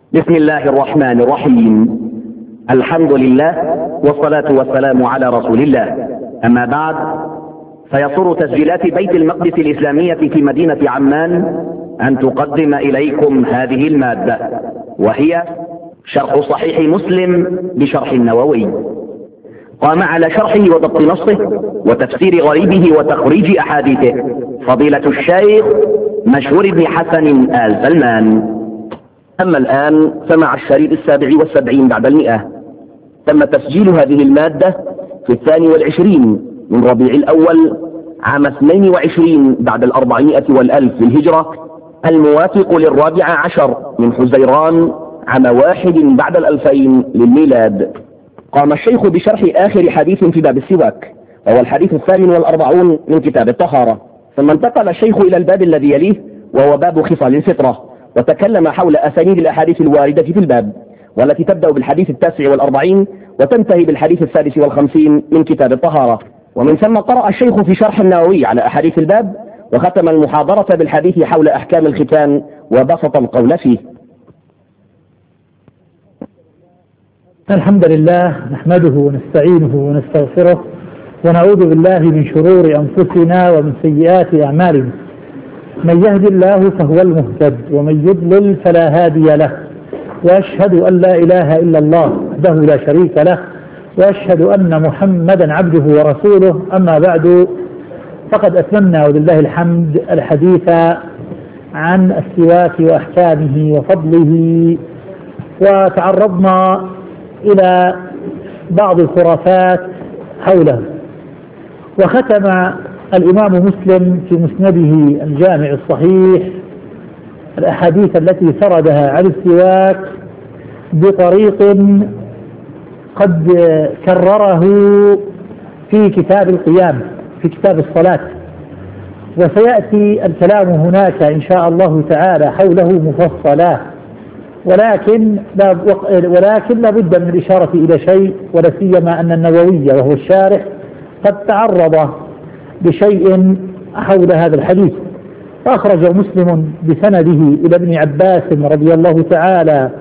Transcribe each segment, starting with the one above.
بسم الله الرحمن الرحيم. الحمد لله والصلاة والسلام على رسول الله. أما بعد، فيسر تسجيلات بيت المقدس الإسلامية في مدينة عمان أن تقدم إليكم هذه المادة، وهي شرح صحيح مسلم بشرح النووي. قام على شرحه وضبط نصه وتفسير غريبه وتخريج أحاديثه فضيلة الشيخ مشهور بن حسن آل سلمان. أما الآن فمع الشريط 77 بعد 100. تم تسجيل هذه المادة في 22 من ربيع الأول عام 22 بعد 400 والألف للهجرة، الموافق 14 من حزيران عام 1 بعد 2000 للميلاد. قام الشيخ بشرح آخر حديث في باب السواك، وهو الحديث 48 من كتاب الطهارة. ثم انتقل الشيخ إلى الباب الذي يليه، وهو باب خصال الفطرة، وتكلم حول أسانيد الأحاديث الواردة في الباب، والتي تبدأ بالحديث 49 وتنتهي بالحديث 53 من كتاب الطهارة. ومن ثم قرأ الشيخ في شرح النووي على أحاديث الباب، وختم المحاضرة بالحديث حول أحكام الختان وبسط القول فيه. الحمد لله، نحمده ونستعينه ونستغفره، ونعوذ بالله من شرور أنفسنا ومن سيئات أعمالنا. من يهد الله فهو المهتد، ومن يضلل فلا هادي له. وأشهد أن لا إله إلا الله وحده لا شريك له، وأشهد أن محمدا عبده ورسوله. أما بعد، فقد أتممنا ولله الحمد الحديث عن السواك وأحكامه وفضله، وتعرضنا إلى بعض الخرافات حوله. وختم الإمام مسلم في مسنده الجامع الصحيح الأحاديث التي سردها عن السواك بطريق قد كرره في كتاب القيام، في كتاب الصلاة، وسيأتي الكلام هناك إن شاء الله تعالى حوله مفصلا. ولكن لابد من الإشارة إلى شيء، ولا سيما أن النووي وهو الشارح قد تعرض بشيء حول هذا الحديث. فأخرج مسلم بسنده إلى ابن عباس رضي الله تعالى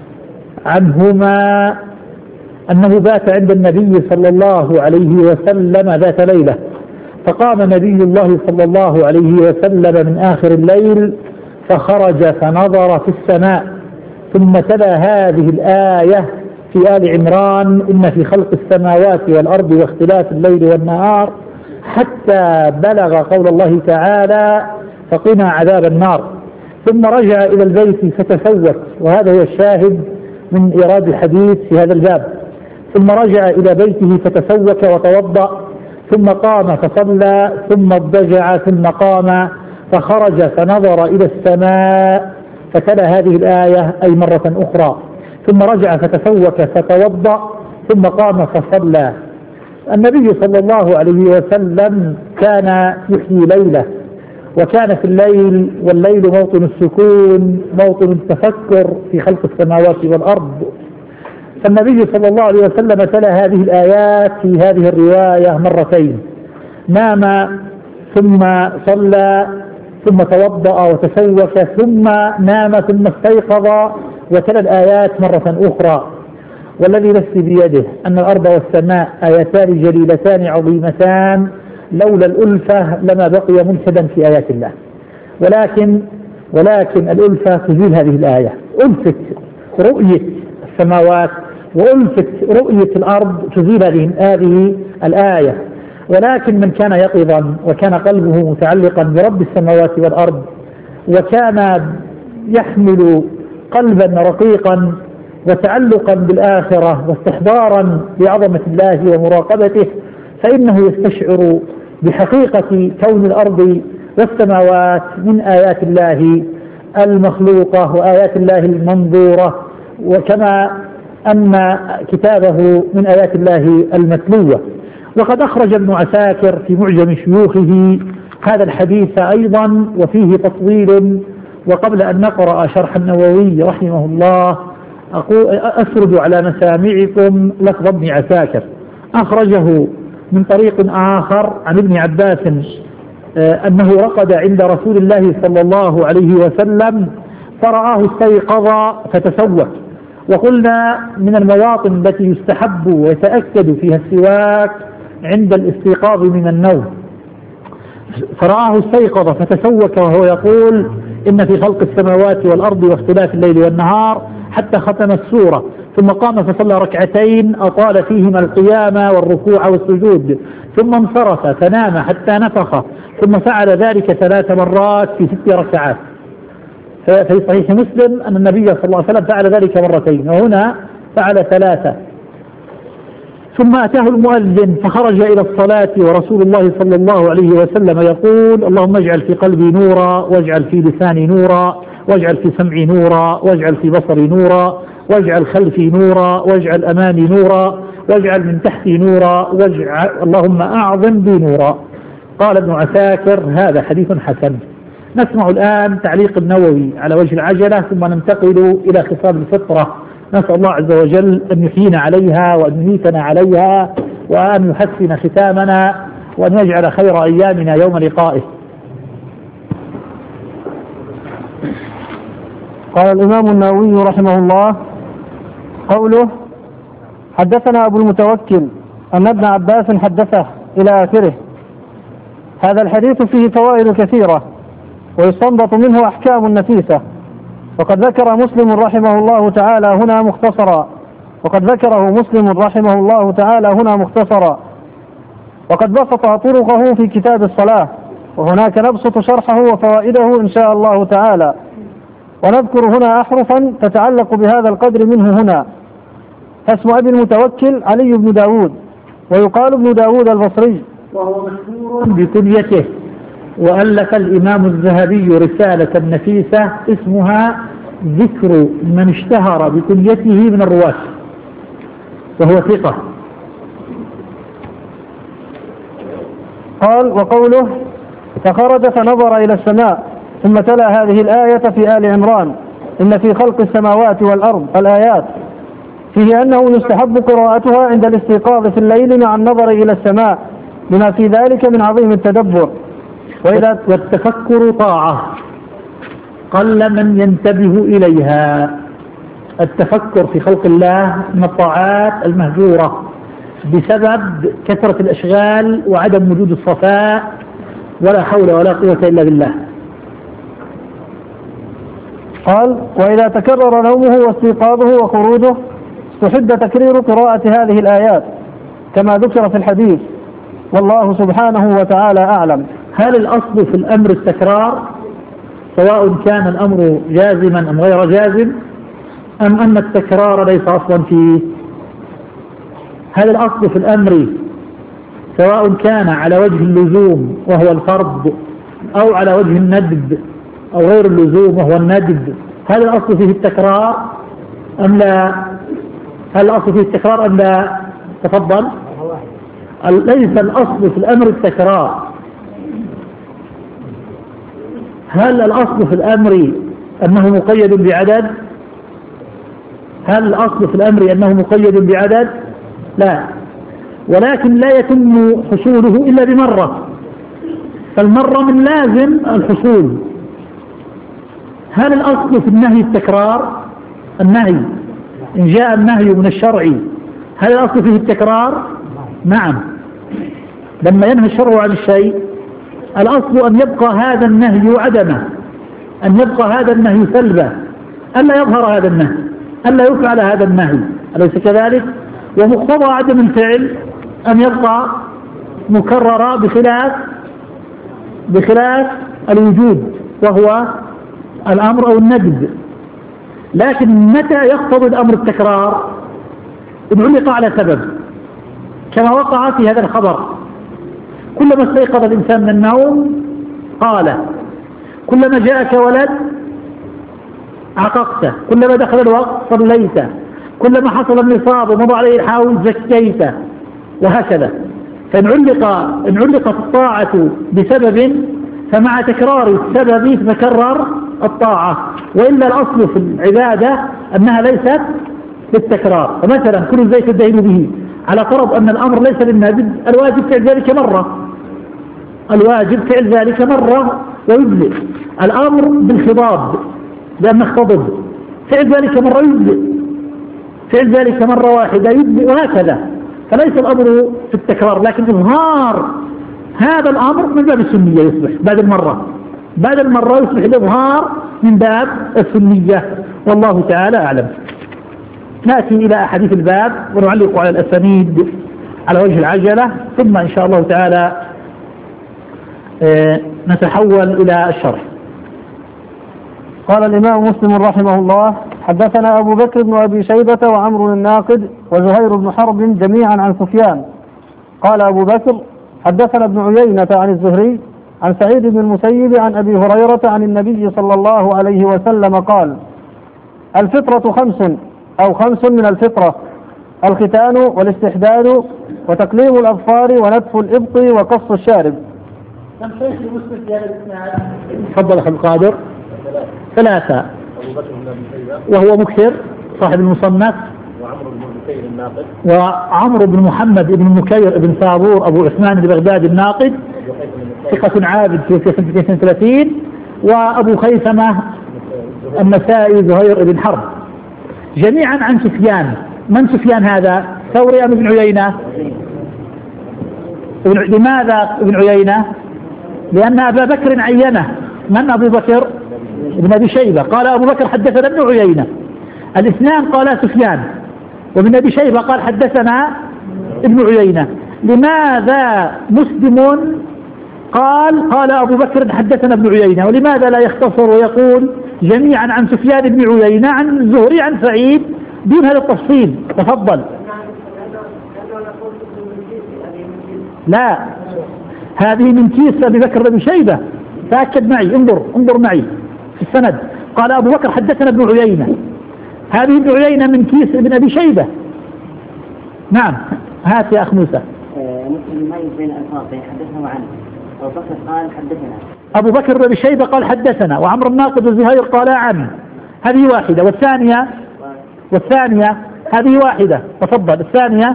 عنهما أنه بات عند النبي صلى الله عليه وسلم ذات ليلة، فقام نبي الله صلى الله عليه وسلم من آخر الليل فخرج فنظر في السماء، ثم تلا هذه الآية في آل عمران: إن في خلق السماوات والأرض واختلاف الليل والنهار، حتى بلغ قول الله تعالى: فقنا عذاب النار. ثم رجع إلى البيت فتسوك، وهذا هو الشاهد من إيراد الحديث في هذا الباب. ثم رجع إلى بيته فتسوك وتوضأ، ثم قام فصلى، ثم اضطجع، ثم قام فخرج فنظر إلى السماء فتلا هذه الآية أي مرة أخرى، ثم رجع فتسوك فتوضأ، ثم قام فصلى. النبي صلى الله عليه وسلم كان يحيي ليله، وكان في الليل، والليل موطن السكون، موطن التفكر في خلق السماوات والأرض. فالنبي صلى الله عليه وسلم تلا هذه الآيات في هذه الرواية مرتين: نام ثم صلى ثم توضأ وتسوك، ثم نام ثم استيقظ وتلا الآيات مرة أخرى. والذي نفسي بيده أن الأرض والسماء آيتان جليلتان عظيمتان، لولا الألفة لما بقي ملحدا في آيات الله. ولكن الألفة تزيل هذه الآية، ألفت رؤية السماوات وألفت رؤية الأرض تزيل هذه الآية. ولكن من كان يقظا وكان قلبه متعلقا برب السماوات والأرض، وكان يحمل قلبا رقيقا وتعلقا بالآخرة واستحضارا بعظمة الله ومراقبته، فإنه يستشعر بحقيقة كون الأرض والسماوات من آيات الله المخلوقة وآيات الله المنظورة، وكما أن كتابه من آيات الله المتلوة. وقد أخرج ابن عساكر في معجم شيوخه هذا الحديث أيضا وفيه تطويل. وقبل أن نقرأ شرح النووي رحمه الله أسرد على مسامعكم لفظ ابن عساكر. أخرجه من طريق آخر عن ابن عباس أنه رقد عند رسول الله صلى الله عليه وسلم فرآه استيقظ فتسوك. وقلنا من المواطن التي يستحب ويتأكد فيها السواك عند الاستيقاظ من النوم. فرآه استيقظ فتسوك وهو يقول إن في خلق السماوات والأرض واختلاف الليل والنهار حتى ختم السورة، ثم قام فصلى ركعتين أطال فيهما القيام والركوع والسجود، ثم انصرف فنام حتى نفخ، ثم فعل ذلك 3 مرات في 6 ركعات. في صحيح مسلم أن النبي صلى الله عليه وسلم فعل ذلك مرتين، وهنا فعل 3. ثم أتاه المؤذن فخرج إلى الصلاة ورسول الله صلى الله عليه وسلم يقول: اللهم اجعل في قلبي نورا، واجعل في لساني نورا، واجعل في سمعي نورا، واجعل في بصري نورا، واجعل خلفي نورا، واجعل أمامي نورا، واجعل من تحتي نورا، واجعل اللهم أعظم بي نورا. قال ابن عساكر: هذا حديث حسن. نسمع الآن تعليق النووي على وجه العجلة، ثم ننتقل إلى خصال الفطرة. نسأل الله عز وجل أن يحيينا عليها وأن يميتنا عليها وأن يحسن ختامنا وأن يجعل خير أيامنا يوم لقائه. قال الإمام النووي رحمه الله: قوله: حدثنا أبو المتوكل أن ابن عباس حدثه إلى آخره. هذا الحديث فيه فوائد كثيرة ويستنبط منه أحكام نفيسة، وقد ذكر مسلم رحمه الله تعالى هنا مختصرا وقد بسط طرقه في كتاب الصلاة، وهناك نبسط شرحه وفوائده إن شاء الله تعالى، ونذكر هنا أحرفا تتعلق بهذا القدر منه هنا. اسم أبي المتوكل علي بن داود، ويقال ابن داود البصري، وهو مشهور بكنيته. وألف الإمام الذهبي رسالة نفيسة اسمها ذكر من اشتهر بكنيته من الرواة، وهو ثقة. قال: وقوله: فخرج فنظر إلى السماء، ثم تلا هذه الآية في آل عمران: إن في خلق السماوات والأرض الآيات، فيه أنه يستحب قراءتها عند الاستيقاظ في الليل مع النظر إلى السماء، لما في ذلك من عظيم التدبر. والتفكر طاعة قل من ينتبه إليها. التفكر في خلق الله من الطاعات المهجورة بسبب كثرة الأشغال وعدم وجود الصفاء، ولا حول ولا قوة إلا بالله. قال: وإذا تكرر نومه واستيقاظه وخروجه استحب تكرير قراءة هذه الآيات كما ذكر في الحديث، والله سبحانه وتعالى أعلم. هل الأصل في الأمر التكرار سواء كان الأمر جازما أم غير جازم، أم أن التكرار ليس أصلا فيه؟ هل الأصل في الأمر سواء كان على وجه اللزوم وهو الفرض، أو على وجه الندب أو غير اللزوم وهو الندب، هل الأصل فيه التكرار أم لا؟ هل الأصل فيه التكرار أم لا؟ تفضل. ليس الأصل في الأمر التكرار. هل الأصل في الأمر أنه مقيد بعدد؟ هل الأصل في الأمر أنه مقيد بعدد؟ لا، ولكن لا يتم حصوله إلا بمرة، فالمرة من لازم الحصول. هل الأصل في النهي التكرار؟ النهي إن جاء النهي من الشرع هل الأصل فيه التكرار؟ نعم. لما ينهى الشرع عن الشيء الأصل أن يبقى هذا النهي عدمه، أن يبقى هذا النهي سلبا، ألا يظهر هذا النهي، ألا يفعل هذا النهي، أليس كذلك؟ ومقتضى عدم الفعل أن يبقى مكررا بخلاف الوجود وهو الأمر أو الندب. لكن متى يقتضي الأمر التكرار؟ إن علق على سبب، كما وقع في هذا الخبر: كلما استيقظ الإنسان من النوم قال، كلما جاءك ولد عققته، كلما دخل الوقت صليته، كلما حصل النصاب ومضى عليه الحاول زكيته، وهكذا. فإن علقت الطاعة بسبب فمع تكرار السبب تتكرر الطاعة، وإلا الأصل في العبادة أنها ليست بالتكرار. فمثلا كل زيت تدهن به، على فرض أن الأمر ليس للنادب، الواجب فعل ذلك مرة، ويجزئ. الأمر بالخضاب لأنه اختضب، فعل ذلك مرة يجزئ، فعل ذلك مرة واحدة يجزئ، وهكذا. فليس الأمر في التكرار، لكن إظهار هذا الأمر من باب السنية يصبح بعد المرة يصبح الإظهار من باب السنية، والله تعالى أعلم. نأتي إلى أحاديث الباب ونعلق على الأسانيد على وجه العجلة، ثم إن شاء الله تعالى نتحول إلى الشرح. قال الإمام مسلم رحمه الله: حدثنا أبو بكر بن أبي شيبة وعمرو الناقد وزهير بن حرب جميعا عن سفيان. قال أبو بكر: حدثنا ابن عيينة عن الزهري عن سعيد بن المسيب عن أبي هريرة عن النبي صلى الله عليه وسلم قال: الفطرة خمس من الفطرة: الختان والاستحداد وتقليم الأظفار ونتف الإبط وقص الشارب. تفضل أخي القادر. 3 وهو مكثر صاحب المصنف، وعمرو بن محمد بن مكير بن صابور أبو عثمان البغدادي الناقد ثقة عابد في 32، وأبو خيثمة النسائي زهير بن حرب، جميعا عن سفيان. من سفيان هذا؟ ثوري أم ابن عيينة؟ لماذا ابن عيينة؟ لأن أبا بكر عينه. من أبو بكر؟ ابن أبي شيبة. قال أبو بكر حدثنا ابن عيينة، الاثنان قال سفيان، وابن أبي شيبة قال حدثنا ابن عيينة. لماذا مسلم قال أبو بكر حدثنا ابن عيينة، ولماذا لا يختصر ويقول جميعا عن سفيان بن عيينة عن الزهري عن سعيد دون هذا التفصيل؟ تفضل. لا، هذه من كيس أبي بكر بن شيبة، تأكد معي، انظر معي في السند. قال أبو بكر حدثنا ابن عيينة، هذه ابن عيينة من كيس ابن أبي شيبة. نعم، هات يا أخ موسى. مسلم يميز بين الألفاظ حدثنا وعنه. أبو بكر قال حدثنا، أبو بكر بن شيبة قال حدثنا، وعمر الناقد وزهير قال عنه، هذه واحدة. والثانية هذه واحدة. تفضل الثانية.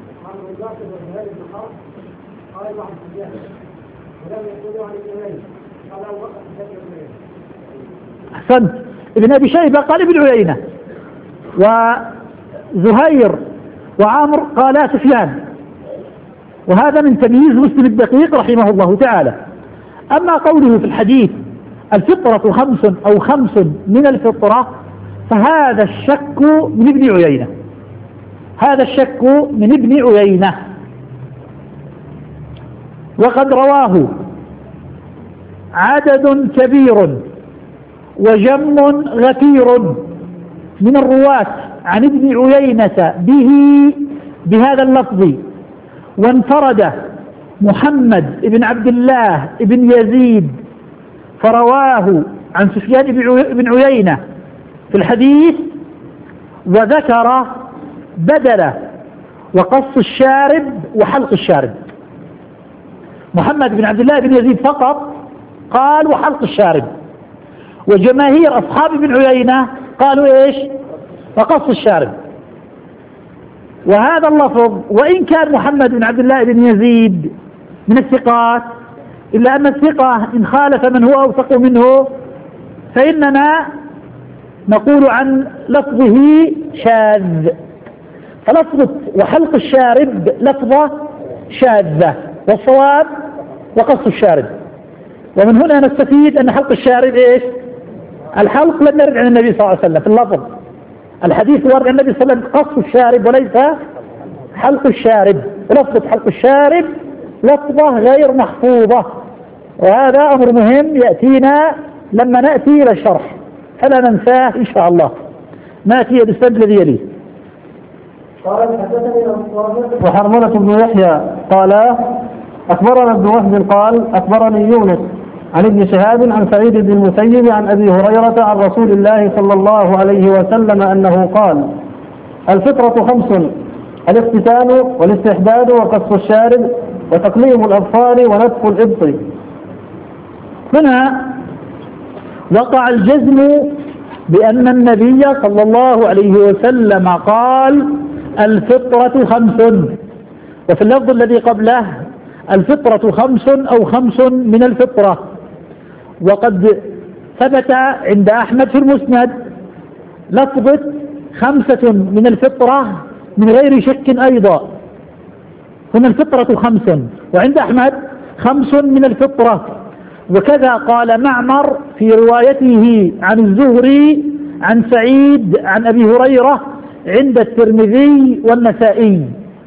أحسنت. ابن أبي شيبة قال ابن عيينة، وزهير وعمر قالا سفيان، وهذا من تمييز مسلم الدقيق رحمه الله تعالى. أما قوله في الحديث الفطرة 5 أو 5 من الفطرة، فهذا الشك من ابن عيينة، هذا الشك من ابن عيينة، وقد رواه عدد كبير وجم غفير من الرواة عن ابن عيينة بهذا اللفظ، وانفرد محمد بن عبد الله بن يزيد فرواه عن سفيان بن عيينة في الحديث، وذكر بدل وقص الشارب وحلق الشارب. محمد بن عبد الله بن يزيد فقط قال وحلق الشارب، وجماهير أصحاب ابن عيينة قالوا إيش؟ وقص الشارب. وهذا اللفظ وإن كان محمد بن عبد الله بن يزيد من الثقات، إلا أن الثقة إن خالف من هو أوثق منه فإننا نقول عن لفظه شاذ، فلفظة وحلق الشارب لفظة شاذة، والصواب وقص الشارب. ومن هنا نستفيد أن حلق الشارب إيش؟ الحلق لم يرد عن النبي صلى الله عليه وسلم في اللفظ، الحديث ورد عن النبي صلى الله عليه وسلم قص الشارب وليس حلق الشارب، ولفظة حلق الشارب لفظة غير محفوظة، وهذا أمر مهم يأتينا لما نأتي إلى الشرح، فلا ننساه إن شاء الله. نأتي بالسند الذي يليه. قال حدثني وحرملة بن يحيى قال أخبرنا ابن وهب قال أخبرني يونس عن ابن شهاب عن سعيد بن المسيب عن أبي هريرة عن رسول الله صلى الله عليه وسلم أنه قال: الفطرة 5: الاختتان والاستحداد وقص الشارب وتقليم الأظفار ونتف الإبط. هنا وقع الجزم بأن النبي صلى الله عليه وسلم قال الفطرة 5، وفي اللفظ الذي قبله الفطرة 5 أو 5 من الفطرة، وقد ثبت عند أحمد في المسند لفظة 5 من الفطرة من غير شك أيضا. هنا الفطرة 5، وعند أحمد 5 من الفطرة. وكذا قال معمر في روايته عن الزهري عن سعيد عن أبي هريرة عند الترمذي والنسائي.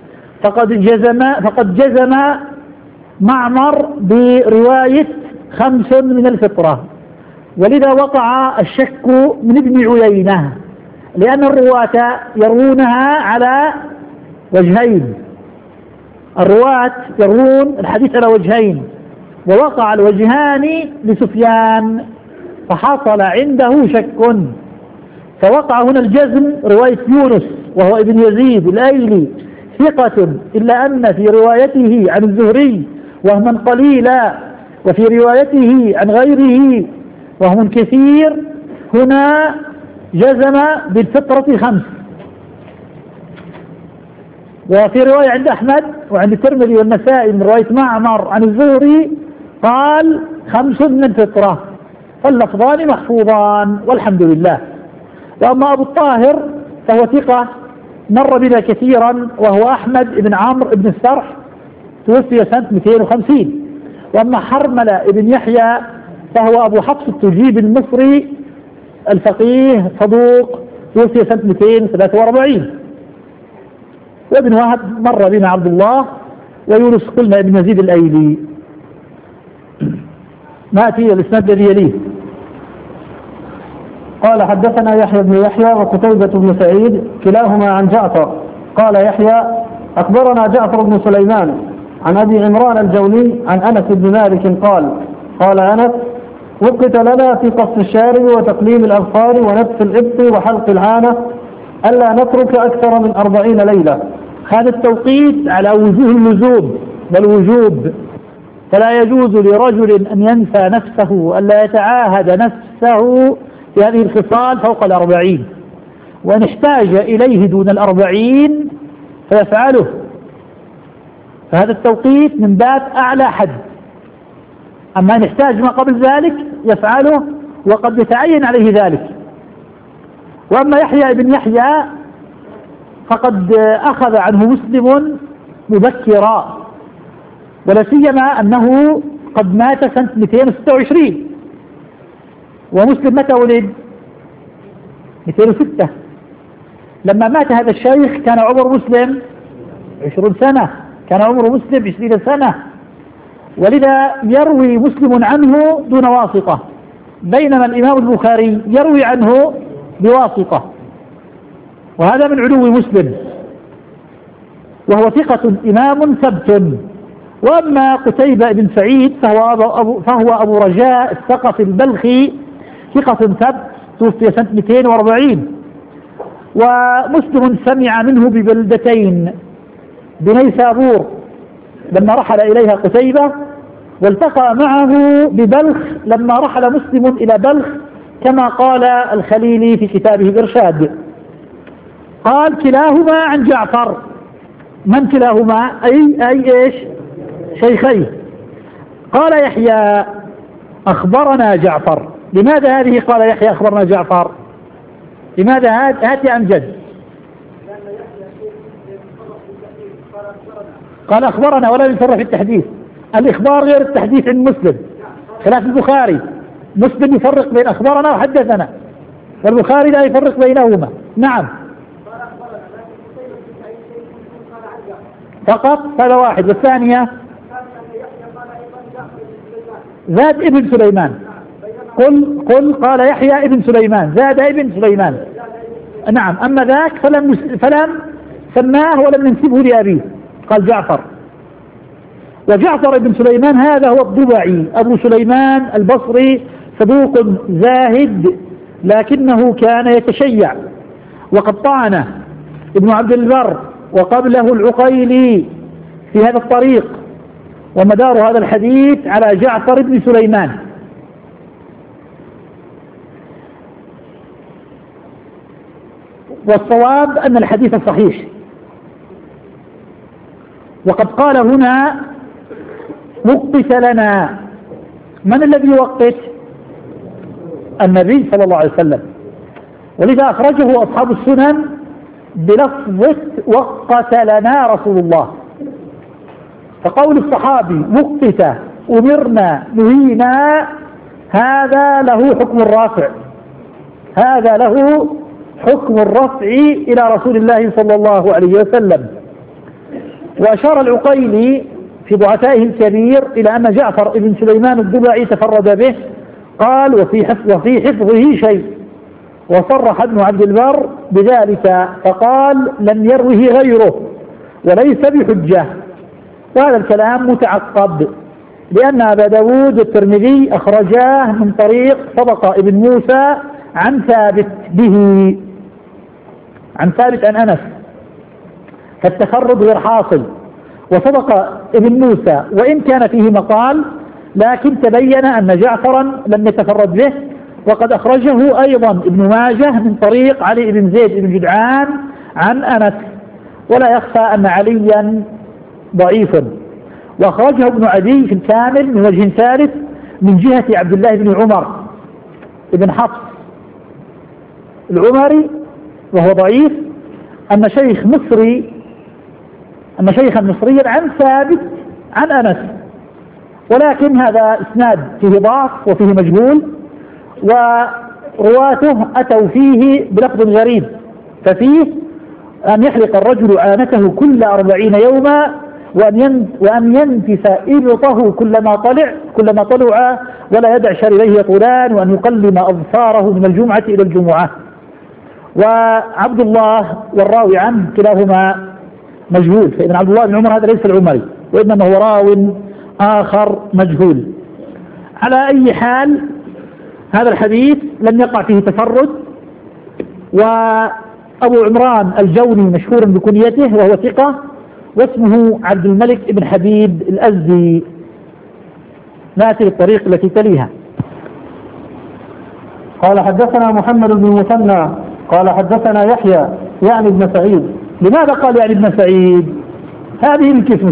فقد جزم معمر برواية 5 من الفطرة، ولذا وقع الشك من ابن عيينة، لأن الرواة يروونها على وجهين. الرواة يروون الحديث على وجهين، ووقع الوجهان لسفيان فحصل عنده شك، فوقع هنا الجزم رواية يونس وهو ابن يزيد الأيلي ثقة، إلا أن في روايته عن الزهري وهما قليلا، وفي روايته عن غيره وهم كثير. هنا جزم بالفطرة 5. وفي رواية عند أحمد وعند الترمذي والنسائي من رواية معمر عن الزهري قال 5 من الفطرة، فاللفظان محفوظان والحمد لله. وأما أبو الطاهر فهو ثقة مر بنا كثيرا، وهو أحمد بن عمرو بن السرح توفي سنة 250. وأما حرملة بن يحيى فهو أبو حفص التجيب المصري الفقيه صدوق توفي سنة 243. وابن وهب مر بنا عبد الله، ويونس قلنا ابن يزيد الأيلي. نأتي الإسناد الذي يليه. قال حدثنا يحيى بن يحيى وقتيبة بن سعيد كلاهما عن جعفر. قال يحيى أخبرنا جعفر بن سليمان عن أبي عمران الجوني عن أنس بن مالك قال أنس وقت لنا في قص الشارب وتقليم الأظفار ونتف الإبط وحلق العانة ألا نترك أكثر من 40 ليلة. هذا التوقيت على وجوه اللزوم والوجوب، فلا يجوز لرجل أن ينسى نفسه ألا يتعاهد نفسه في هذه الخصال فوق 40، وإن احتاج إليه دون 40 فيفعله. فهذا التوقيت من باب أعلى حد. أما إن احتاج ما قبل ذلك يفعله، وقد يتعين عليه ذلك. وأما يحيى بن يحيى فقد أخذ عنه مسلم مبكرا، ولا سيما أنه قد مات سنة 226، ومسلم متى ولد؟ 206. لما مات هذا الشيخ كان عمر مسلم 20 سنة، كان عمر مسلم 20 سنة، ولذا يروي مسلم عنه دون واسطة، بينما الإمام البخاري يروي عنه بواسطة، وهذا من علو مسلم، وهو ثقة إمام ثبت. وأما قتيبة بن سعيد فهو أبو رجاء الثقفي البلخي ثقة ثبت توفي سنة 240. ومسلم سمع منه ببلدتين، بنيسابور لما رحل إليها قتيبة، والتقى معه ببلخ لما رحل مسلم إلى بلخ، كما قال الخليلي في كتابه الإرشاد. قال كلاهما عن جعفر. من كلاهما؟ أي إيش؟ شيخيه. قال يحيى أخبرنا جعفر. لماذا هذه قال يحيى أخبرنا جعفر؟ لماذا هاتي عن جد؟ قال أخبرنا ولا يصرح في التحديث. الإخبار غير التحديث عند مسلم، خلاف البخاري. مسلم يفرق بين أخبرنا وحدثنا، والبخاري لا يفرق بينهما. نعم فقط هذا واحد. والثانية زاد ابن سليمان. قل قال يحيى ابن سليمان، زاد ابن سليمان. نعم. أما ذاك فلم سماه ولم ننسبه لأبيه، قال جعفر. وجعفر بن سليمان هذا هو الضبعي أبو سليمان البصري، صدوق زاهد لكنه كان يتشيع، وقد طعنه ابن عبد البر وقبله العقيلي في هذا الطريق. ومدار هذا الحديث على جعفر بن سليمان. والصواب أن الحديث صحيح. وقد قال هنا وقت لنا. من الذي يوقت؟ النبي صلى الله عليه وسلم، ولذا أخرجه أصحاب السنن بلفظة وقتلنا رسول الله. فقول الصحابي وقت، أمرنا، نهينا، هذا له حكم الرافع، هذا له حكم الرفع إلى رسول الله صلى الله عليه وسلم. وأشار العقيلي في ضعفائه الكبير إلى أن جعفر بن سليمان الضبعي تفرد به، قال وفي حفظه شيء، وصرح ابن عبد البر بذلك فقال لم يروه غيره وليس بحجة. وهذا الكلام متعقب، لأن أبا داود والترمذي أخرجاه من طريق صدقة ابن موسى عن ثابت به، عن ثابت عن أنس، فالتفرد غير حاصل. وصدق ابن موسى وإن كان فيه مقال، لكن تبين أن جعفرا لم يتفرد به، وقد أخرجه أيضا ابن ماجه من طريق علي بن زيد بن جدعان عن أنس. ولا يخفى أن عليا ضعيف، وأخرجه ابن عدي في الكامل من وجه ثالث من جهة عبد الله بن عمر بن حفص العمري وهو ضعيف، أن شيخا مصريا عن ثابت عن أنس، ولكن هذا إسناد فيه ضعف وفيه مجهول، ورواته أتوا فيه بلفظ غريب، ففيه أن يحلق الرجل عانته كل 40 يوما، وأن ينتف إبطه كلما طلع، ولا يدع شريريه يطولان، وأن يقلم أظفاره من الجمعة إلى الجمعة. وعبد الله والراوي عنه كلاهما مجهول، فإن عبد الله بن عمر هذا ليس العمري، وإنما هو راو آخر مجهول. على أي حال هذا الحديث لم يقع فيه تفرد، وأبو عمران الجوني مشهور بكنيته وهو ثقة، واسمه عبد الملك بن حبيب الأزدي. نأتي للطريق التي تليها. قال حدثنا محمد بن المثنى قال حدثنا يحيى يعني ابن سعيد. لماذا قال يعني ابن سعيد؟ هذه من كيس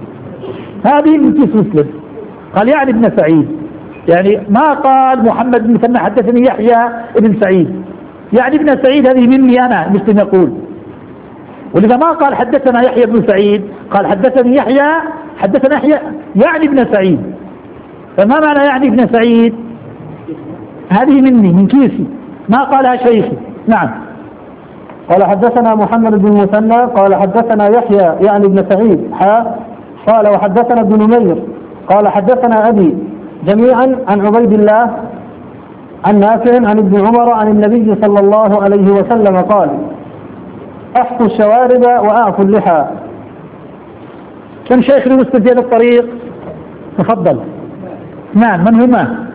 مسلم، قال يعني ابن سعيد، يعني ما قال محمد بن المثنى حدثني يحيى ابن سعيد، يعني ابن سعيد هذه مني أنا، مسلم يقول. ولذا ما قال حدثنا يحيى بن سعيد، قال حدثني يحيى يعني ابن سعيد. فما معنى يعني ابن سعيد؟ هذه مني من كيسي، ما قالها شيخي. نعم. قال حدثنا محمد بن المثنى قال حدثنا يحيى يعني ابن سعيد قال وحدثنا ابن نمير قال حدثنا أبي جميعا عن عبيد الله عن نافع عن ابن عمر عن النبي صلى الله عليه وسلم قال أحفوا الشوارب وأعفوا اللحى. كم شيخ المسلم في هذا الطريق؟ تفضل. نعم، من هما؟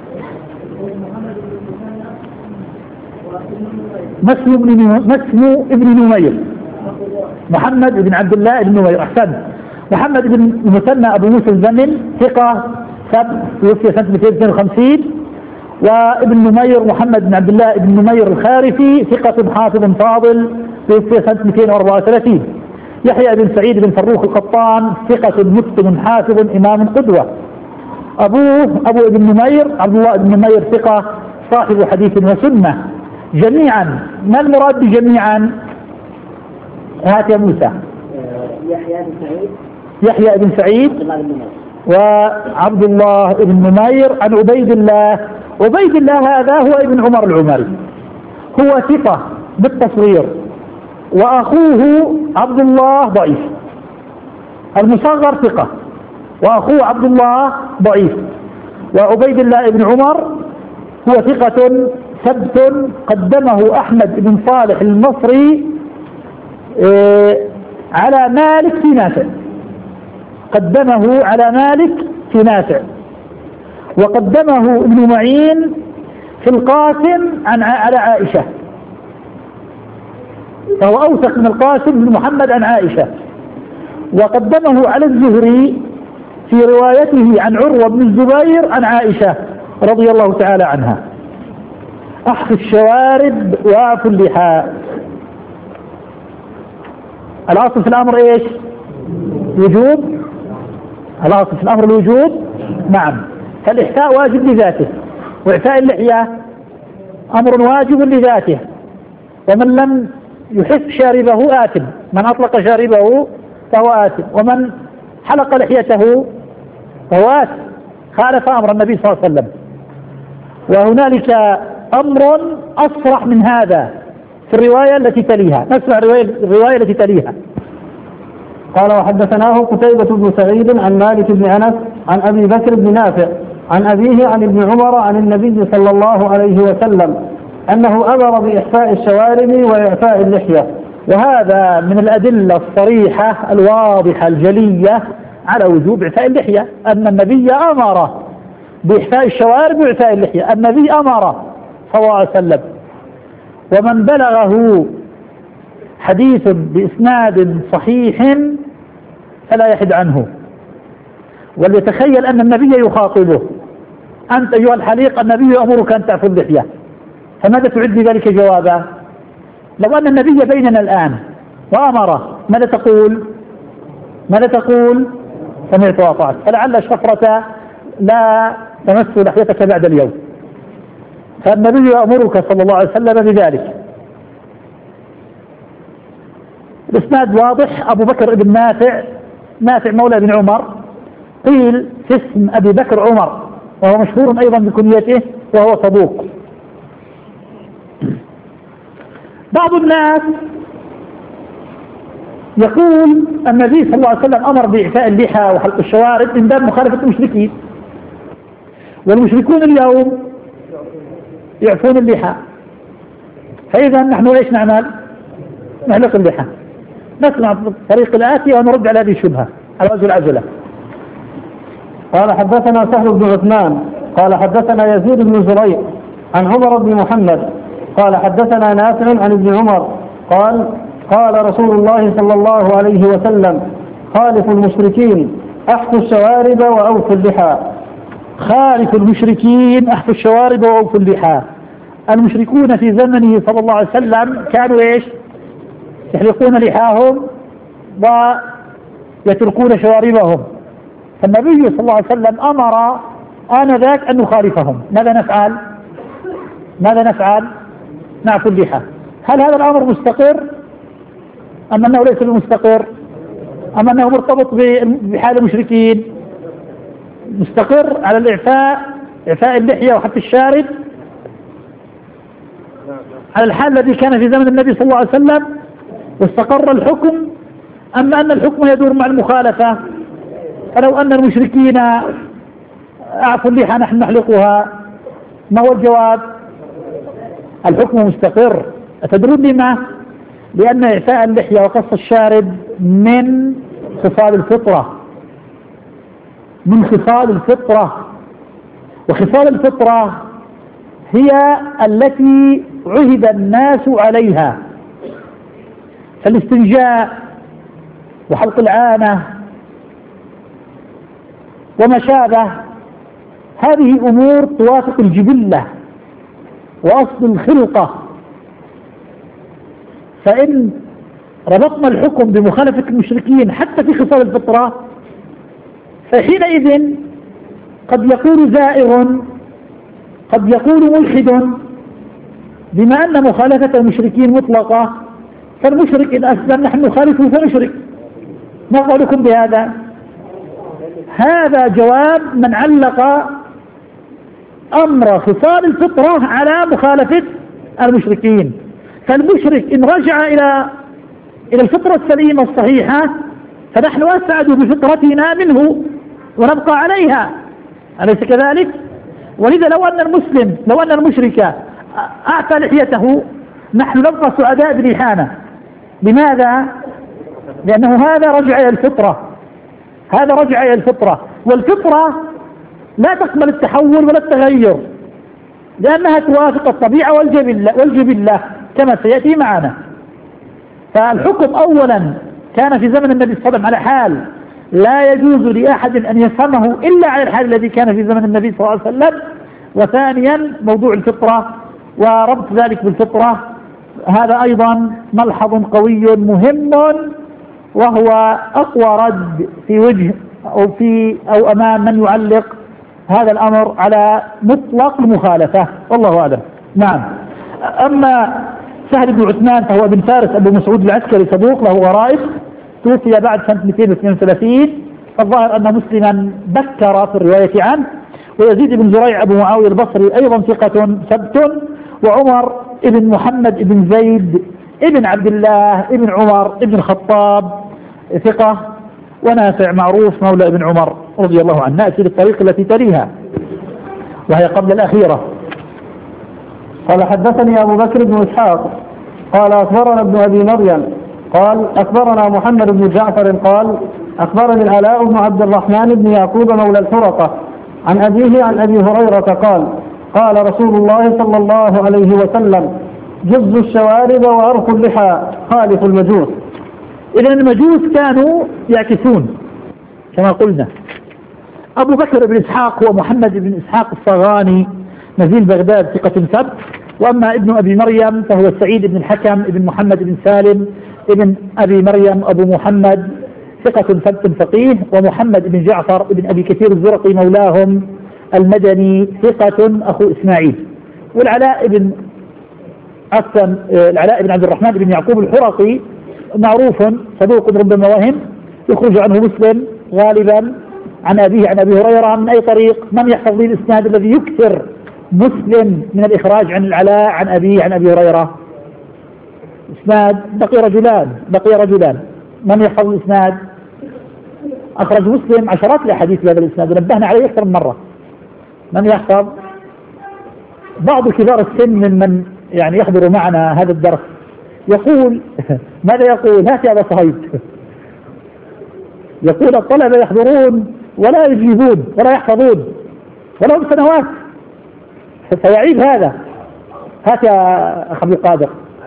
ما اسم ابن نمير؟ محمد بن عبد الله بن نمير. أحسن. محمد بن المثنى أبو موسى الزمن ثقة توفي سنة 252. وابن نمير محمد بن عبد الله بن نمير الخارفي ثقة حافظ فاضل توفي سنة 234. يحيى بن سعيد بن فروخ القطان ثقة متقن حافظ إمام قدوة. أبوه أبو ابن نمير عبد الله بن نمير ثقة صاحب حديث وسنة. جميعا، ما المراد بجميعا؟ هات يا موسى. يحيى بن سعيد وعبد الله بن نمير عن عبيد الله. عبيد الله هذا هو ابن عمر العمري، هو ثقة بالتصغير، وأخوه عبد الله ضعيف. المصغر ثقة وأخوه عبد الله ضعيف، وعبيد الله بن عمر هو ثقة ثبت قدمه أحمد بن صالح المصري على مالك في نافع، قدمه على مالك في نافع، وقدمه ابن معين في القاسم على عائشة، فهو أوثق من القاسم بن محمد عن عائشة. وقدمه على الزهري في روايته عن عروة بن الزبير عن عائشة رضي الله تعالى عنها. أحفوا الشوارب وأعفوا اللحى. الأصل في الأمر إيش؟ وجوب. الأصل في الأمر الوجوب. نعم. فالإحفاء واجب لذاته، وإعفاء اللحية أمر واجب لذاته، ومن لم يحس شاربه آثم، من أطلق شاربه فهو آثم، ومن حلق لحيته فهو آثم، خالف أمر النبي صلى الله عليه وسلم. وهنالك أمر أصرح من هذا في الرواية التي تليها، نسمع الرواية التي تليها. قال وحدثناه قتيبة بن سعيد عن مالك بن أنس عن أبي بكر بن نافع عن أبيه عن ابن عمر عن النبي صلى الله عليه وسلم أنه أمر بإحفاء الشوارب وإعفاء اللحية. وهذا من الأدلة الصريحة الواضحة الجلية على وجوب إعفاء اللحية، أن النبي أمر بإحفاء الشوارب وإعفاء اللحية، النبي أمر صلى الله عليه وسلم. ومن بلغه حديث بإسناد صحيح فلا يحد عنه، وليتخيل أن النبي يخاطبه: أنت أيها الحليق النبي يأمرك أن تعفو اللحية، فماذا تعد بذلك جوابا؟ لو أن النبي بيننا الآن وأمره ماذا تقول؟ سمعت وأطعت، فلعل الشفرة لا تمس لحيتك بعد اليوم، فالنبي يأمرك صلى الله عليه وسلم بذلك. الإسناد واضح. أبو بكر بن نافع مولى بن عمر، قيل في اسم أبي بكر عمر، وهو مشهور أيضا بكنيته وهو صدوق. بعض الناس يقول النبي صلى الله عليه وسلم أمر بإعفاء اللحى وحلق الشوارب من باب مخالفة المشركين، والمشركون اليوم يعفون اللحى، فإذا نحن ايش نعمل؟ نحلق اللحى. نسمع الطريق الآتي ونرد على هذه الشبهة على وجه العجلة. قال حدثنا سهل بن عثمان قال حدثنا يزيد بن زريع عن عمر بن محمد قال حدثنا نافع عن ابن عمر قال قال رسول الله صلى الله عليه وسلم: خالفوا المشركين أحفوا الشوارب وأوفوا اللحى. خالف المشركين أحفوا الشوارب وأوفوا اللحى. المشركون في زمنه صلى الله عليه وسلم كانوا ايش؟ يحلقون لحاهم ويتركون شواربهم، فالنبي صلى الله عليه وسلم أمر آنذاك أن نخالفهم. ماذا نفعل؟ نعفو اللحى. هل هذا الأمر مستقر أم أنه ليس بمستقر؟ أم أنه مرتبط بحال المشركين؟ مستقر على إعفاء اللحية وحتى الشارب على الحال الذي كان في زمن النبي صلى الله عليه وسلم واستقر الحكم، أما أن الحكم يدور مع المخالفة. فلو أن المشركين أعفوا اللحى نحن نحلقها، ما هو الجواب؟ الحكم مستقر. أتدرون لما؟ لأن إعفاء اللحية وقص الشارب من خصال الفطرة، وخصال الفطرة هي التي عهد الناس عليها، فالاستنجاء وحلق العانة وما شابه هذه أمور توافق الجبلة وأصل الخلقة، فإن ربطنا الحكم بمخالفة المشركين حتى في خصال الفطرة فحينئذ قد يقول زائر، قد يقول ملحد، بما أن مخالفة المشركين مطلقة فالمشرك إن أسلم نحن نخالفه فنشرك. ما قولكم بهذا؟ هذا جواب من علق أمر خصال الفطرة على مخالفة المشركين. فالمشرك إن رجع إلى الفطرة السليمة الصحيحة فنحن أسعد بفطرتنا منه ونبقى عليها، أليس كذلك؟ ولذا لو أن المشرك أعفى لحيته نحن نبقى سعداء بلحانا. لماذا؟ لأنه هذا رجع إلى الفطرة، والفطرة لا تقبل التحول ولا التغير لأنها توافق الطبيعة والجبلة كما سيأتي معنا. فالحكم أولا كان في زمن النبي صلى الله عليه وسلم على حال لا يجوز لأحد أن يفهمه إلا على الحال الذي كان في زمن النبي صلى الله عليه وسلم. وثانيا موضوع الفطرة وربط ذلك بالفطرة، هذا أيضا ملحظ قوي مهم، وهو أقوى رد في وجه أو أمام من يعلق هذا الأمر على مطلق المخالفة، والله أعلم. نعم. أما سهل بن عثمان فهو ابن فارس أبو مسعود العسكري صدوق له غرائب، توفي بعد سنة 232. فالظاهر أن مسلما بكر في الرواية عنه. ويزيد بن زريع أبو معاوية البصري أيضا ثقة ثبت. وعمر ابن محمد ابن زيد ابن عبد الله ابن عمر ابن الخطاب ثقة. ونافع معروف مولى ابن عمر رضي الله عنه. نأتي للطريق التي تليها وهي قبل الأخيرة. قال حدثني أبو بكر بن إسحاق قال أخبرنا ابن أبي مريم قال أخبرنا محمد بن جعفر قال أخبرني العلاء بن عبد الرحمن بن يعقوب مولى الحرقة عن أبيه عن أبي هريرة قال قال رسول الله صلى الله عليه وسلم جز الشوارب وأرخوا اللحى خالف المجوس. إذن المجوس كانوا يعكسون كما قلنا. أبو بكر بن إسحاق هو محمد بن إسحاق الصغاني نزيل بغداد ثقة ثبت. وأما ابن أبي مريم فهو سعيد بن الحكم ابن محمد بن سالم ابن أبي مريم أبو محمد ثقة ثبت فقيه. ومحمد بن جعفر ابن أبي كثير الزرقي مولاهم المدني ثقة أخو إسماعيل. والعلاء بن العلاء بن عبد الرحمن بن يعقوب الحرقي معروف صدوق ربما وهم، يخرج عنه مسلم غالبا عن أبيه عن أبي هريرة. من أي طريق؟ من يحفظ لي الإسناد الذي يكثر مسلم من الإخراج عن العلاء عن أبيه عن أبي هريرة؟ إسناد بقي رجلان. من يحفظ الإسناد؟ أخرج مسلم عشرات الأحاديث بهذا الإسناد ونبهنا عليه أكثر من مرة. من يحفظ؟ بعض كبار السن من يعني يحضر معنا هذا الدرس يقول ماذا يقول؟ هات يا أبا صهيب. يقول الطلبة يحضرون ولا يجيبون ولا يحفظون ولهم سنوات، فيعيب هذا. هات يا أخ عبد القادر.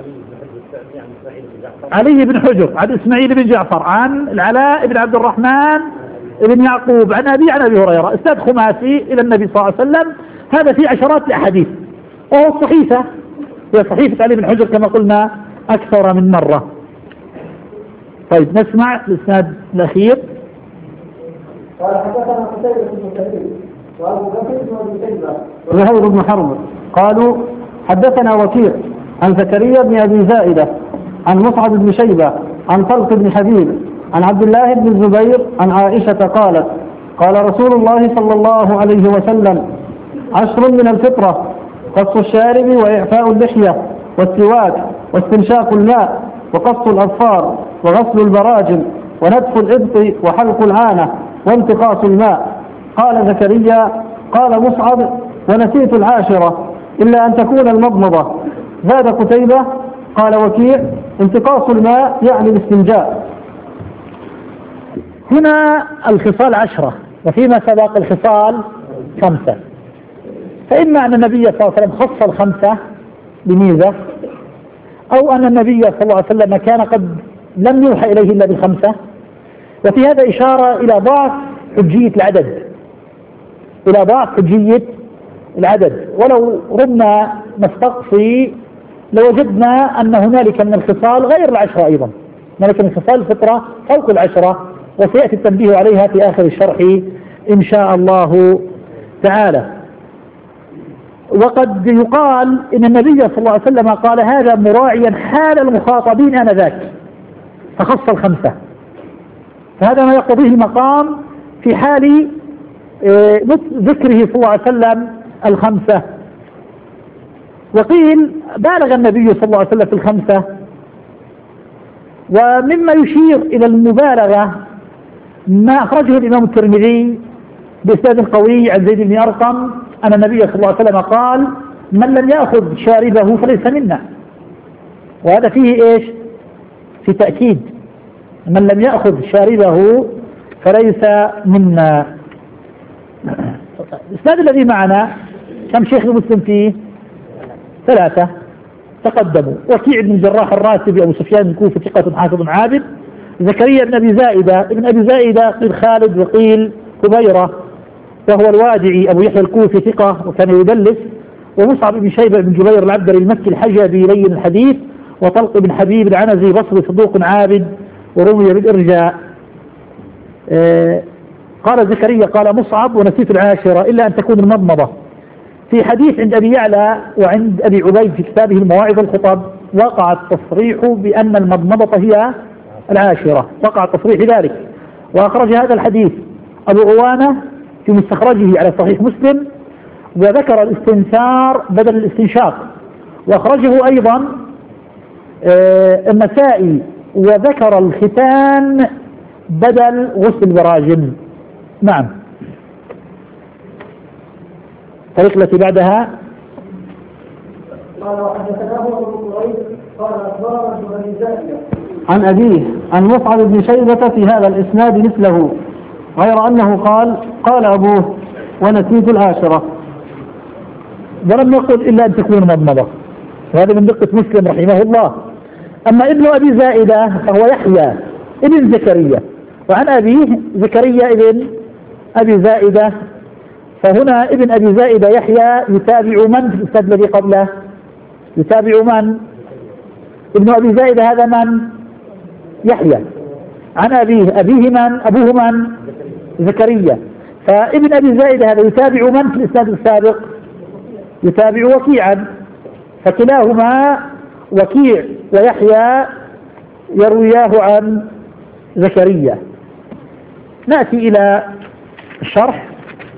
علي بن حجر عن إسماعيل بن جعفر عن العلاء بن عبد الرحمن بن يعقوب عن أبي عن أبي هريرة، إسناد خماسي إلى النبي صلى الله عليه وسلم. هذا في عشرات الأحاديث وهو الصحيفة، هي صحيفة علي بن حجر كما قلنا أكثر من مرة. طيب نسمع الإسناد الأخير. قال حدثنا قتيبة بن سعيد وأبو بكر بن أبي شيبة وزهير بن حرب قالوا حدثنا وكيع عن زكريا بن أبي زائدة عن مصعب بن شيبة عن طلق بن حبيب عن عبد الله بن الزبير عن عائشة قالت قال رسول الله صلى الله عليه وسلم 10 من الفطرة: قص الشارب وإعفاء اللحية والسواك واستنشاق الماء وقص الأظفار وغسل البراجم ونتف الإبط وحلق العانة وانتقاص الماء. قال زكريا قال مصعب ونسيت العاشرة إلا أن تكون المضمضة. زاد قتيبة قال وكيع انتقاص الماء يعني الاستنجاء. هنا الخصال 10 وفيما سبق الخصال 5. فإما أن النبي صلى الله عليه وسلم خص ال5 بميزة، أو أن النبي صلى الله عليه وسلم كان قد لم يوحى إليه إلا ب5. وفي هذا إشارة إلى ضعف حجية العدد، ولو ربنا نستقصي لوجدنا أن هنالك من الخصال غير 10 أيضا، هنالك من خصال الفطرة فوق 10، وسيأتي التنبيه عليها في آخر الشرح إن شاء الله تعالى. وقد يقال إن النبي صلى الله عليه وسلم قال هذا مراعيا حال المخاطبين آنذاك فخص ال5، فهذا ما يقتضيه المقام في حال ذكره صلى الله عليه وسلم ال5. وقيل بالغ النبي صلى الله عليه وسلم في ال5، ومما يشير إلى المبالغة ما أخرجه الإمام الترمذي بإسناد قوي عن زيد بن أرقم أن النبي صلى الله عليه وسلم قال من لم يأخذ شاربه فليس منا. وهذا فيه إيش؟ في تأكيد من لم يأخذ شاربه فليس منا. الإسناد الذي معنا كم شيخ مسلم فيه؟ 3 تقدموا: وكيع بن الجراح الراسبي أبو سفيان الكوفي ثقة حافظ عابد، زكريا بن أبي زائدة قيل خالد وقيل كبيرة وهو الوادعي أبو يحيى الكوفي ثقة وكان يدلس، ومصعب بن شيبة بن جبير العبدري المكي الحجبي لين الحديث، وطلق بن حبيب العنزي بصري صدوق عابد ورمي بالإرجاء. قال زكريا قال مصعب ونسيت العاشرة إلا أن تكون المضمضة. في حديث عند أبي يعلى وعند أبي عبيد في كتابه المواعظ والخطب وقع التصريح بأن المضمضة هي العاشرة، وقع التصريح ذلك، وأخرج هذا الحديث أبو عوانة في مستخرجه على صحيح مسلم، وذكر الاستنثار بدل الاستنشاق، وأخرجه أيضا النسائي وذكر الختان بدل غسل البراجم. نعم. الطريق التي بعدها قال وحدثناه ابو قريب قال اخبرنا بن زائده عن ابيه عن مصعب بن شيبه في هذا الاسناد مثله، غير انه قال ابوه ونسيت العاشره، ولم يقل الا ان تكون مضمضه، وهذا من دقه مسلم رحمه الله. اما ابن ابي زائده فهو يحيى ابن زكريا، وعن ابيه زكريا ابن ابي زائده، فهنا ابن ابي زائده يحيى يتابع من في الاسناد الذي قبله؟ يتابع من؟ ابن ابي زائده هذا من؟ يحيى. عن ابيه من؟ ابوه من؟ زكريا. فابن ابي زائده هذا يتابع من في الاسناد السابق؟ يتابع وكيعا، فكلاهما وكيع ويحيى يروياه عن زكريا. نأتي إلى الشرح.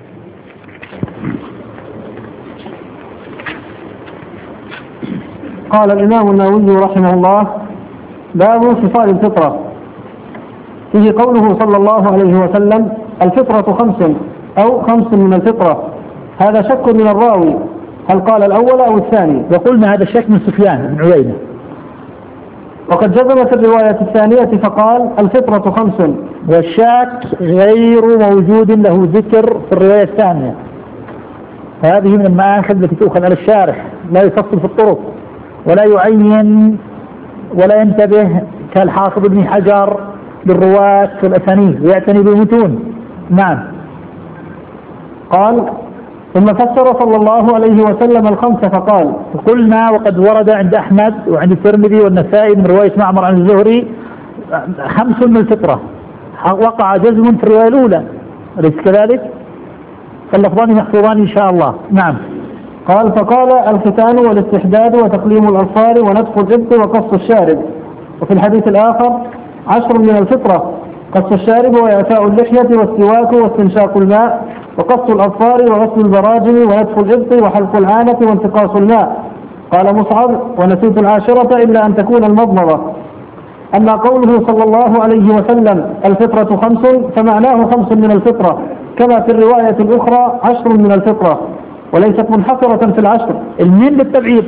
قال الإمام النووي رحمه الله: باب خصال الفطرة، فيه قوله صلى الله عليه وسلم: الفطرة 5 أو 5 من الفطرة. هذا شك من الراوي، هل قال الأول أو الثاني؟ وقلنا هذا الشك من سفيان بن عيينة، وقد جزم في الرواية الثانية فقال: الفطرة 5، والشاك غير موجود له ذكر في الرواية الثانية. هذه من المآخذ التي تؤخذ على الشارح، لا يفصل في الطرق ولا يعين ولا ينتبه كالحافظ ابن حجر بالرواة والأسانيد ويعتني بالمتون. نعم. قال: ثم فسر صلى الله عليه وسلم 5 فقال: قلنا وقد ورد عند أحمد وعند الترمذي والنسائي من رواية معمر عن الزهري 5 من الفطرة، وقع جزم في الرواية الأولى، أليس كذلك؟ فاللفظان محفوظان إن شاء الله. نعم. قال: فقال: الختان والاستحداد وتقليم الأظفار ونتف الإبط وقص الشارب. وفي الحديث الآخر: 10 من الفطرة، قص الشارب وإعفاء اللحية والسواك واستنشاق الماء وقص الأظفار وغسل البراجم ونتف الإبط وحلق العانة وانتقاص الماء. قال مصعب: ونسيت العاشرة إلا أن تكون المضمضة. أما قوله صلى الله عليه وسلم: الفطرة 5، فمعناه 5 من الفطرة، كما في الرواية الأخرى 10 من الفطرة، وليست منحصرة في 10. المين بالتبعيض،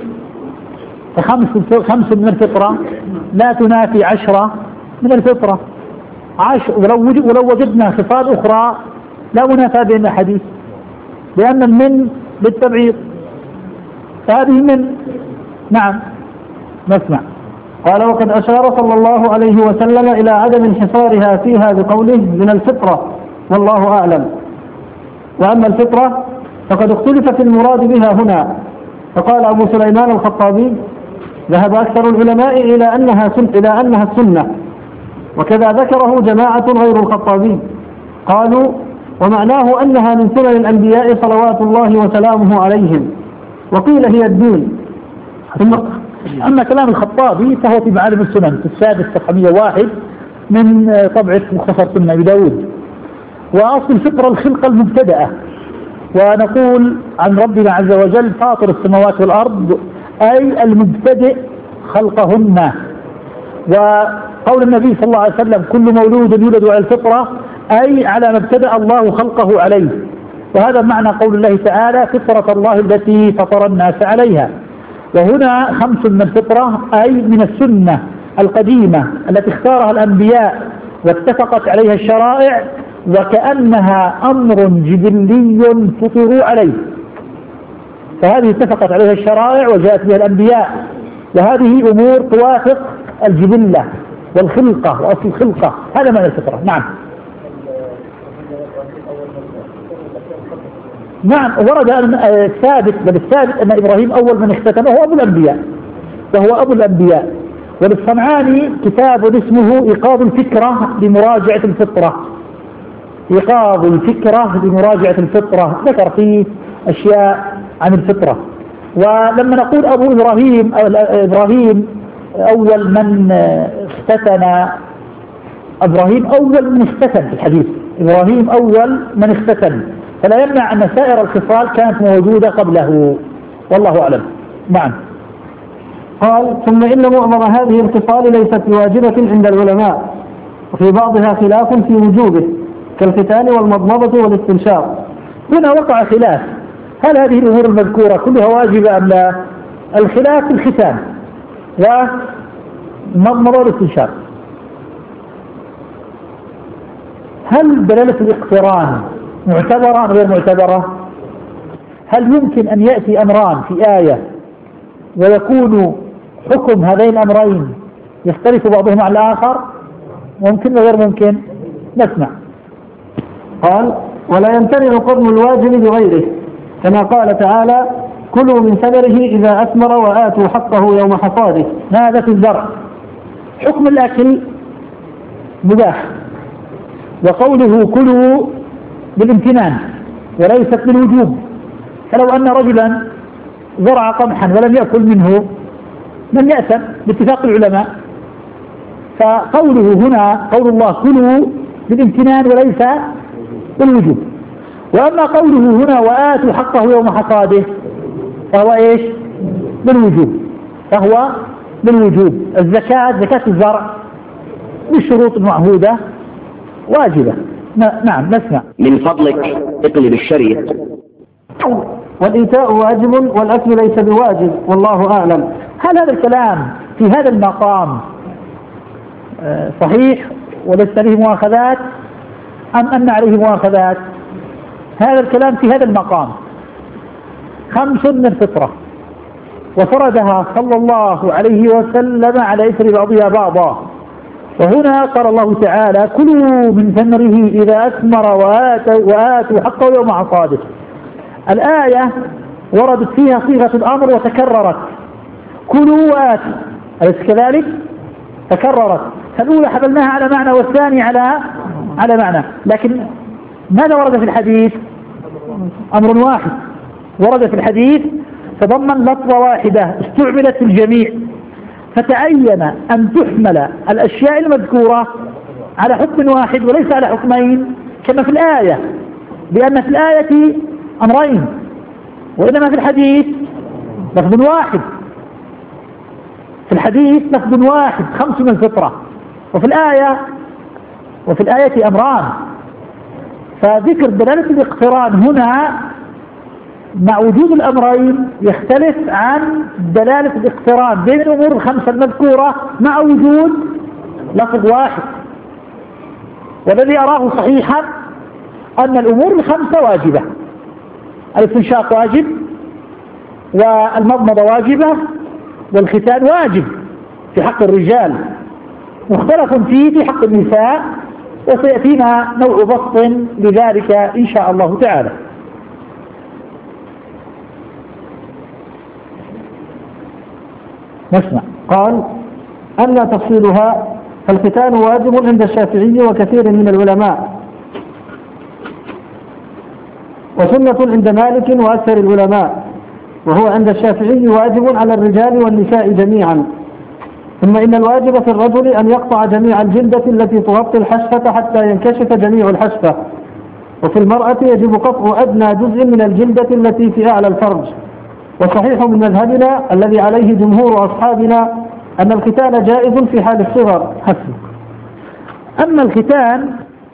ف5 من الفطرة لا تنافي 10 من الفطرة. ولو وجدنا خصال أخرى لا منافاة بين الحديث، لأن المن بالتبعيض، فهذه من. نعم. نسمع. قال: وقد أشار صلى الله عليه وسلم إلى عدم انحصارها فيها بقوله: من الفطرة، والله أعلم. وأما الفطرة فقد اختلف في المراد بها هنا، فقال أبو سليمان الخطابي: ذهب أكثر العلماء إلى أنها السنة، وكذا ذكره جماعة غير الخطابي، قالوا: ومعناه أنها من سنن الأنبياء صلوات الله وسلامه عليهم، وقيل هي الدين. أما كلام الخطابي فهو في معالم السنن في السادس 901 من طبعة مختصر سنة أبي داود. وأصل الفطرة الخلقة المبتدأة، ونقول عن ربنا عز وجل: فاطر السماوات والأرض، أي المبتدئ خلقهن. وقول النبي صلى الله عليه وسلم: كل مولود يولد على الفطرة، أي على ما ابتدأ الله خلقه عليه. وهذا معنى قول الله تعالى: فطرة الله التي فطر الناس عليها. وهنا 5 من الفطرة، أي من السنة القديمة التي اختارها الأنبياء واتفقت عليها الشرائع، وكأنها أمر جبلي فطروا عليه، فهذه اتفقت عليها الشرائع وجاءت بها الأنبياء، وهذه أمور توافق الجبلة والخلقة وأصل الخلقة. هذا معنى الفطرة. نعم. نعم. ورد الثابت، بل الثابت أن إبراهيم أول من اختتم وهو أبو الأنبياء. وللصنعاني كتاب اسمه إيقاظ الفكرة بمراجعة الفطرة، إيقاظ الفكرة بمراجعة الفطرة، ذكر فيه أشياء عن الفطرة. ولما نقول أبو إبراهيم أو إبراهيم أول من اختتن، إبراهيم أول من اختتن في الحديث، إبراهيم أول من اختتن، فلا يمنع أن سائر الخصال كانت موجودة قبله، والله أعلم. نعم. قال: ثم إن معظم هذه الخصال ليست بواجبة عند العلماء، وفي بعضها خلاف في وجوبه كالختان والمضمضة والاستنشاق. هنا وقع خلاف، هل هذه الأمور المذكورة كلها واجبة أم لا؟ الخلاف في الختان والمضمضة والاستنشاق. هل دلالة الاقتران معتبرة أم غير معتبرة؟ هل يمكن أن يأتي أمران في آية ويكون حكم هذين الأمرين يختلف بعضهما عن الآخر؟ ممكن وغير ممكن؟ نسمع. قال: ولا يمتنع قضم الواجب بغيره، كما قال تعالى: كلوا من ثمره إذا أثمر وآتوا حقه يوم حصاده. هذا في الزرع. حكم الأكل مباح، وقوله كلوا بالامتنان وليست بالوجوب. فلو أن رجلا زرع قمحا ولم يأكل منه لم يأثم باتفاق العلماء. فقوله هنا قول الله كلوا بالامتنان وليس بالوجوب. وأما قوله هنا وآتوا حقه يوم حصاده فهو إيش؟ بالوجوب، فهو بالوجوب. الزكاة، زكاة الزرع بالشروط المعهودة واجبة. نعم نسمع. من فضلك اقلب الشريط. والإيتاء واجب والأكل ليس بواجب، والله أعلم. هل هذا الكلام في هذا المقام صحيح وليس عليه مؤاخذات أم أن عليه مؤاخذات؟ هذا الكلام في هذا المقام 5 من الفطرة، وفردها صلى الله عليه وسلم على إثر بعضها بعضا. وهنا قال الله تعالى كلوا من ثمره إذا أثمر وآتوا حقه يوم حصاده. الآية وردت فيها صيغة الأمر وتكررت، كلوا وآتوا، أليس كذلك؟ تكررت، فالأولى حملناها على معنى والثاني على معنى. لكن ماذا ورد في الحديث؟ أمر واحد ورد في الحديث تضمن لفظة واحدة استعملت في الجميع، فتعين أن تحمل الأشياء المذكورة على حكم واحد وليس على حكمين كما في الآية، لأن في الآية أمرين وإنما في الحديث لفظ واحد. في الحديث لفظ واحد 5 من الفطرة، وفي الآية أمران. فذكر دلالة الاقتران هنا مع وجود الأمرين يختلف عن دلالة الاقتران بين الأمور ال5 المذكورة مع وجود لفظ واحد. والذي أراه صحيحا أن الأمور ال5 واجبة، الاستنشاق واجب، والمضمضة واجبة، والختان واجب في حق الرجال، مختلف فيه في حق النساء، وسيأتينا نوع بسط لذلك إن شاء الله تعالى. نسمع. قال: أما تفصيلها فالختان واجب عند الشافعي وكثير من العلماء، وسنة عند مالك وأكثر العلماء، وهو عند الشافعي واجب على الرجال والنساء جميعا. ثم إن الواجب في الرجل أن يقطع جميع الجلدة التي تغطي الحشفة حتى ينكشف جميع الحشفة، وفي المرأة يجب قطع أدنى جزء من الجلدة التي في أعلى الفرج. وصحيح من مذهبنا الذي عليه جمهور أصحابنا أن الختان جائز في حال الصغر. أما الختان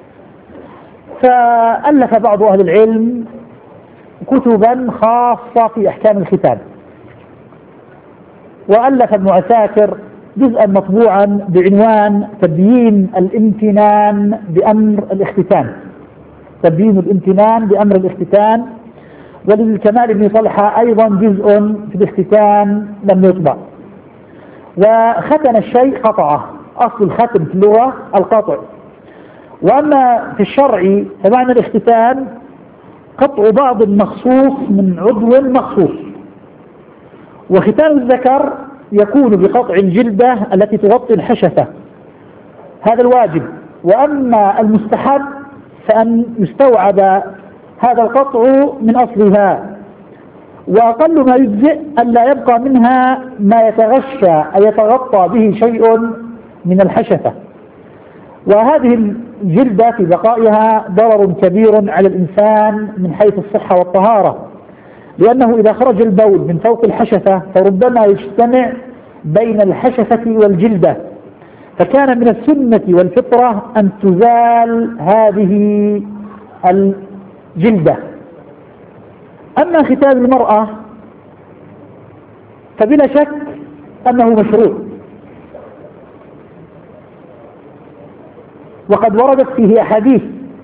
فألف بعض أهل العلم كتبا خاصة في أحكام الختان، وألف ابن عساكر جزءا مطبوعا بعنوان تبيين الامتنان بأمر الاختتان، تبيين الامتنان بأمر الاختتان. وللكمال بن طلحة أيضا جزء في الاختتان لم يطبع. وختن الشيء قطعه، أصل الختم في اللغة القطع، وأما في الشرع فمعنى الاختتان قطع بعض مخصوص من عضو مخصوص. وختان الذكر يكون بقطع الجلدة التي تغطي الحشفة، هذا الواجب. وأما المستحب فأن يستوعب هذا القطع من أصلها. وأقل ما يجزئ ألا يبقى منها ما يتغشى أي يتغطى به شيء من الحشفة. وهذه الجلدة في بقائها ضرر كبير على الإنسان من حيث الصحة والطهارة، لأنه إذا خرج البول من فوق الحشفة فربما يجتمع بين الحشفة والجلدة، فكان من السنة والفطرة أن تزال هذه الجلدة. أما ختان المرأة فبلا شك أنه مشروع، وقد وردت فيه أحاديث،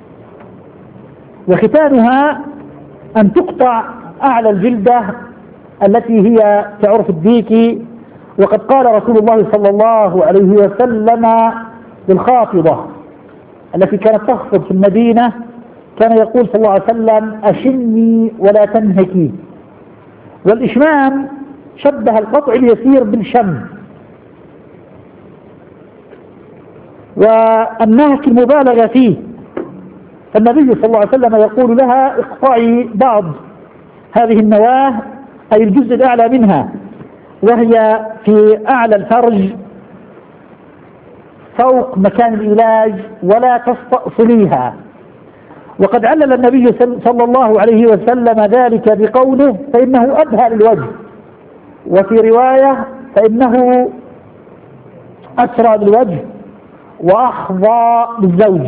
وختانها أن تقطع أعلى الجلدة التي هي كعرف الديك، وقد قال رسول الله صلى الله عليه وسلم للخافضة التي كانت تخفض في المدينة، كان يقول صلى الله عليه وسلم: أشمي ولا تنهكي. والإشمام شبه القطع اليسير بالشم، والنهك المبالغة فيه، فالنبي صلى الله عليه وسلم يقول لها: اقطعي بعض هذه النواة، أي الجزء الأعلى منها، وهي في أعلى الفرج فوق مكان العلاج، ولا تستأصليها. وقد علل النبي صلى الله عليه وسلم ذلك بقوله: فإنه أبهى للوجه، وفي رواية: فإنه أسرى للوجه وأحظى للزوج.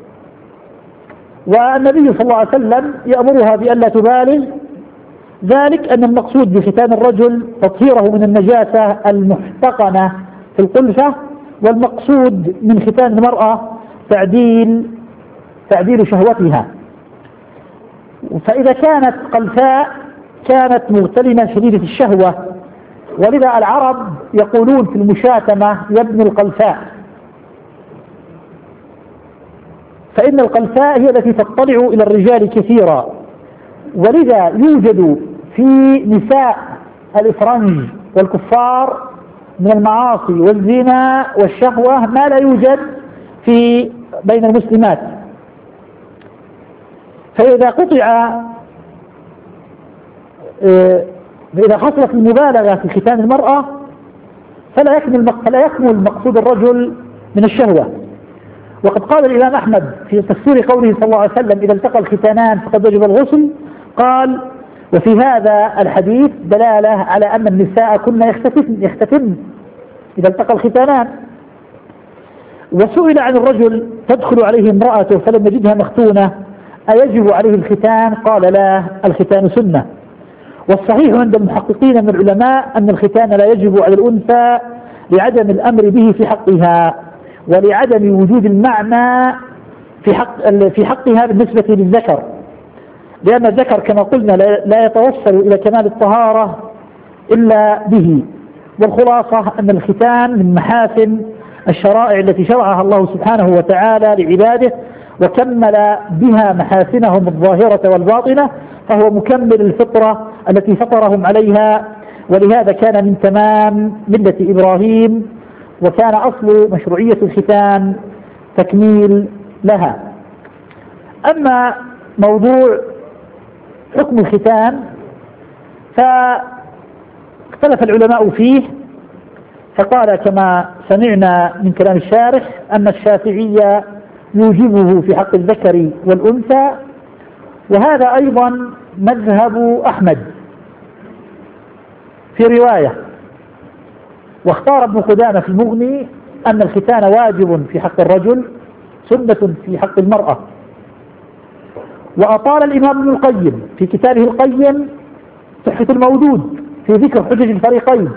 والنبي صلى الله عليه وسلم يأمرها بألا تبالغ، ذلك أن المقصود بختان الرجل تطهيره من النجاسة المحتقنة في القلفة، والمقصود من ختان المرأة تعديل شهوتها. فإذا كانت قلفاء كانت مغتلمة شديدة الشهوة، ولذا العرب يقولون في المشاتمة: يا ابن القلفاء، فإن القلفاء هي التي تطلع إلى الرجال كثيرا، ولذا يوجد في نساء الإفرنج والكفار من المعاصي والزنا والشهوة ما لا يوجد بين المسلمات. فإذا حصلت المبالغة في ختان المرأة فلا يكمل مقصود الرجل من الشهوة. وقد قال الإمام أحمد في تفسير قوله صلى الله عليه وسلم: إذا التقى الختانان فقد وجب الغسل، قال: وفي هذا الحديث دلالة على أن النساء كن يختتن إذا التقى الختانان. وسئل عن الرجل تدخل عليه امرأته فلم يجدها مختونة أيجب عليه الختان؟ قال: لا، الختان سنة. والصحيح عند المحققين من العلماء أن الختان لا يجب على الأنثى لعدم الأمر به في حقها، ولعدم وجود المعنى في حقها بالنسبة للذكر، لأن الذكر كما قلنا لا يتوصل إلى كمال الطهارة إلا به. والخلاصة أن الختان من محاسن الشرائع التي شرعها الله سبحانه وتعالى لعباده، وكمل بها محاسنهم الظاهرة والباطنة، فهو مكمل الفطرة التي فطرهم عليها، ولهذا كان من تمام ملة إبراهيم، وكان أصل مشروعية الختان تكميل لها. أما موضوع حكم الختان فاختلف العلماء فيه، فقال كما سمعنا من كلام الشارح أن الشافعية يوجبه في حق الذكر والأنثى، وهذا أيضا مذهب أحمد في رواية. واختار ابن قدامة في المغني أن الختان واجب في حق الرجل، سنة في حق المرأة. وأطال الإمام ابن القيم في كتابه القيم تحفة المودود في ذكر حجج الفريقين،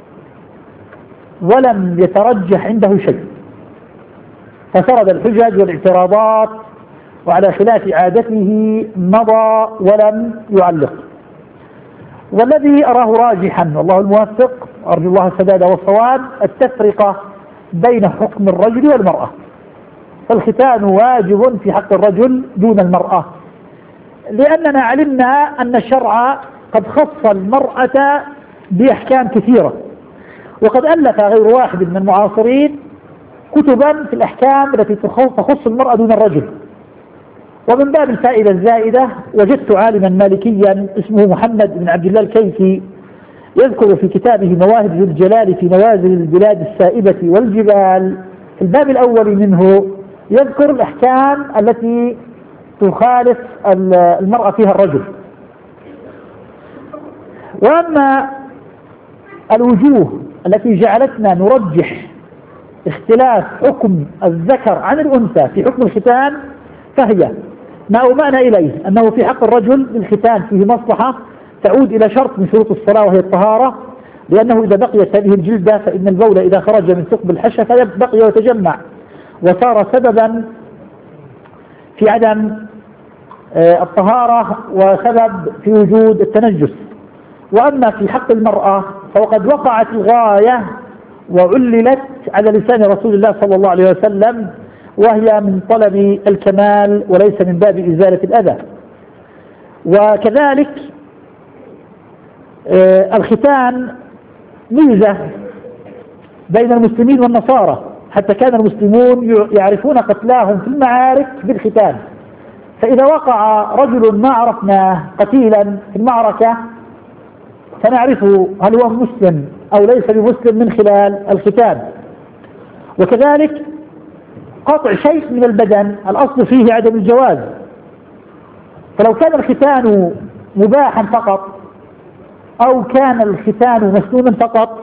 ولم يترجح عنده شيء، فسرد الحجج والاعتراضات، وعلى خلاف عادته مضى ولم يعلق. والذي أراه راجحا والله الموفق، أرجو الله السداد والصواب، التفرقة بين حكم الرجل والمرأة، فالختان واجب في حق الرجل دون المرأة، لأننا علمنا أن الشرع قد خص المرأة بأحكام كثيرة، وقد ألف غير واحد من المعاصرين كتبا في الأحكام التي تخص المرأة دون الرجل. ومن باب الفائدة الزائدة وجدت عالما مالكيا اسمه محمد بن عبد الله الكيسي يذكر في كتابه مواهب ذو الجلال في نوازل البلاد السائبة والجبال في الباب الأول منه يذكر الأحكام التي تخالف المرأة فيها الرجل. وأما الوجوه التي جعلتنا نرجح اختلاف حكم الذكر عن الأنثى في حكم الختان فهي ما أومأنا إليه أنه في حق الرجل للختان فيه مصلحة تعود إلى شرط من شروط الصلاة وهي الطهارة، لأنه إذا بقيت هذه الجلدة فإن البول إذا خرج من ثقب الحشفة فبقي وتجمع وصار سببا في عدم الطهارة وسبب في وجود التنجس. وأما في حق المرأة فوقد وقعت الغاية وعللت على لسان رسول الله صلى الله عليه وسلم، وهي من طلب الكمال وليس من باب إزالة الأذى. وكذلك الختان ميزة بين المسلمين والنصارى، حتى كان المسلمون يعرفون قتلاهم في المعارك بالختان، فإذا وقع رجل ما عرفناه قتيلا في المعركة فنعرفه هل هو مسلم أو ليس بمسلم من خلال الختان. وكذلك قطع شيء من البدن الأصل فيه عدم الجواز، فلو كان الختان مباحا فقط أو كان الختان مسنونا فقط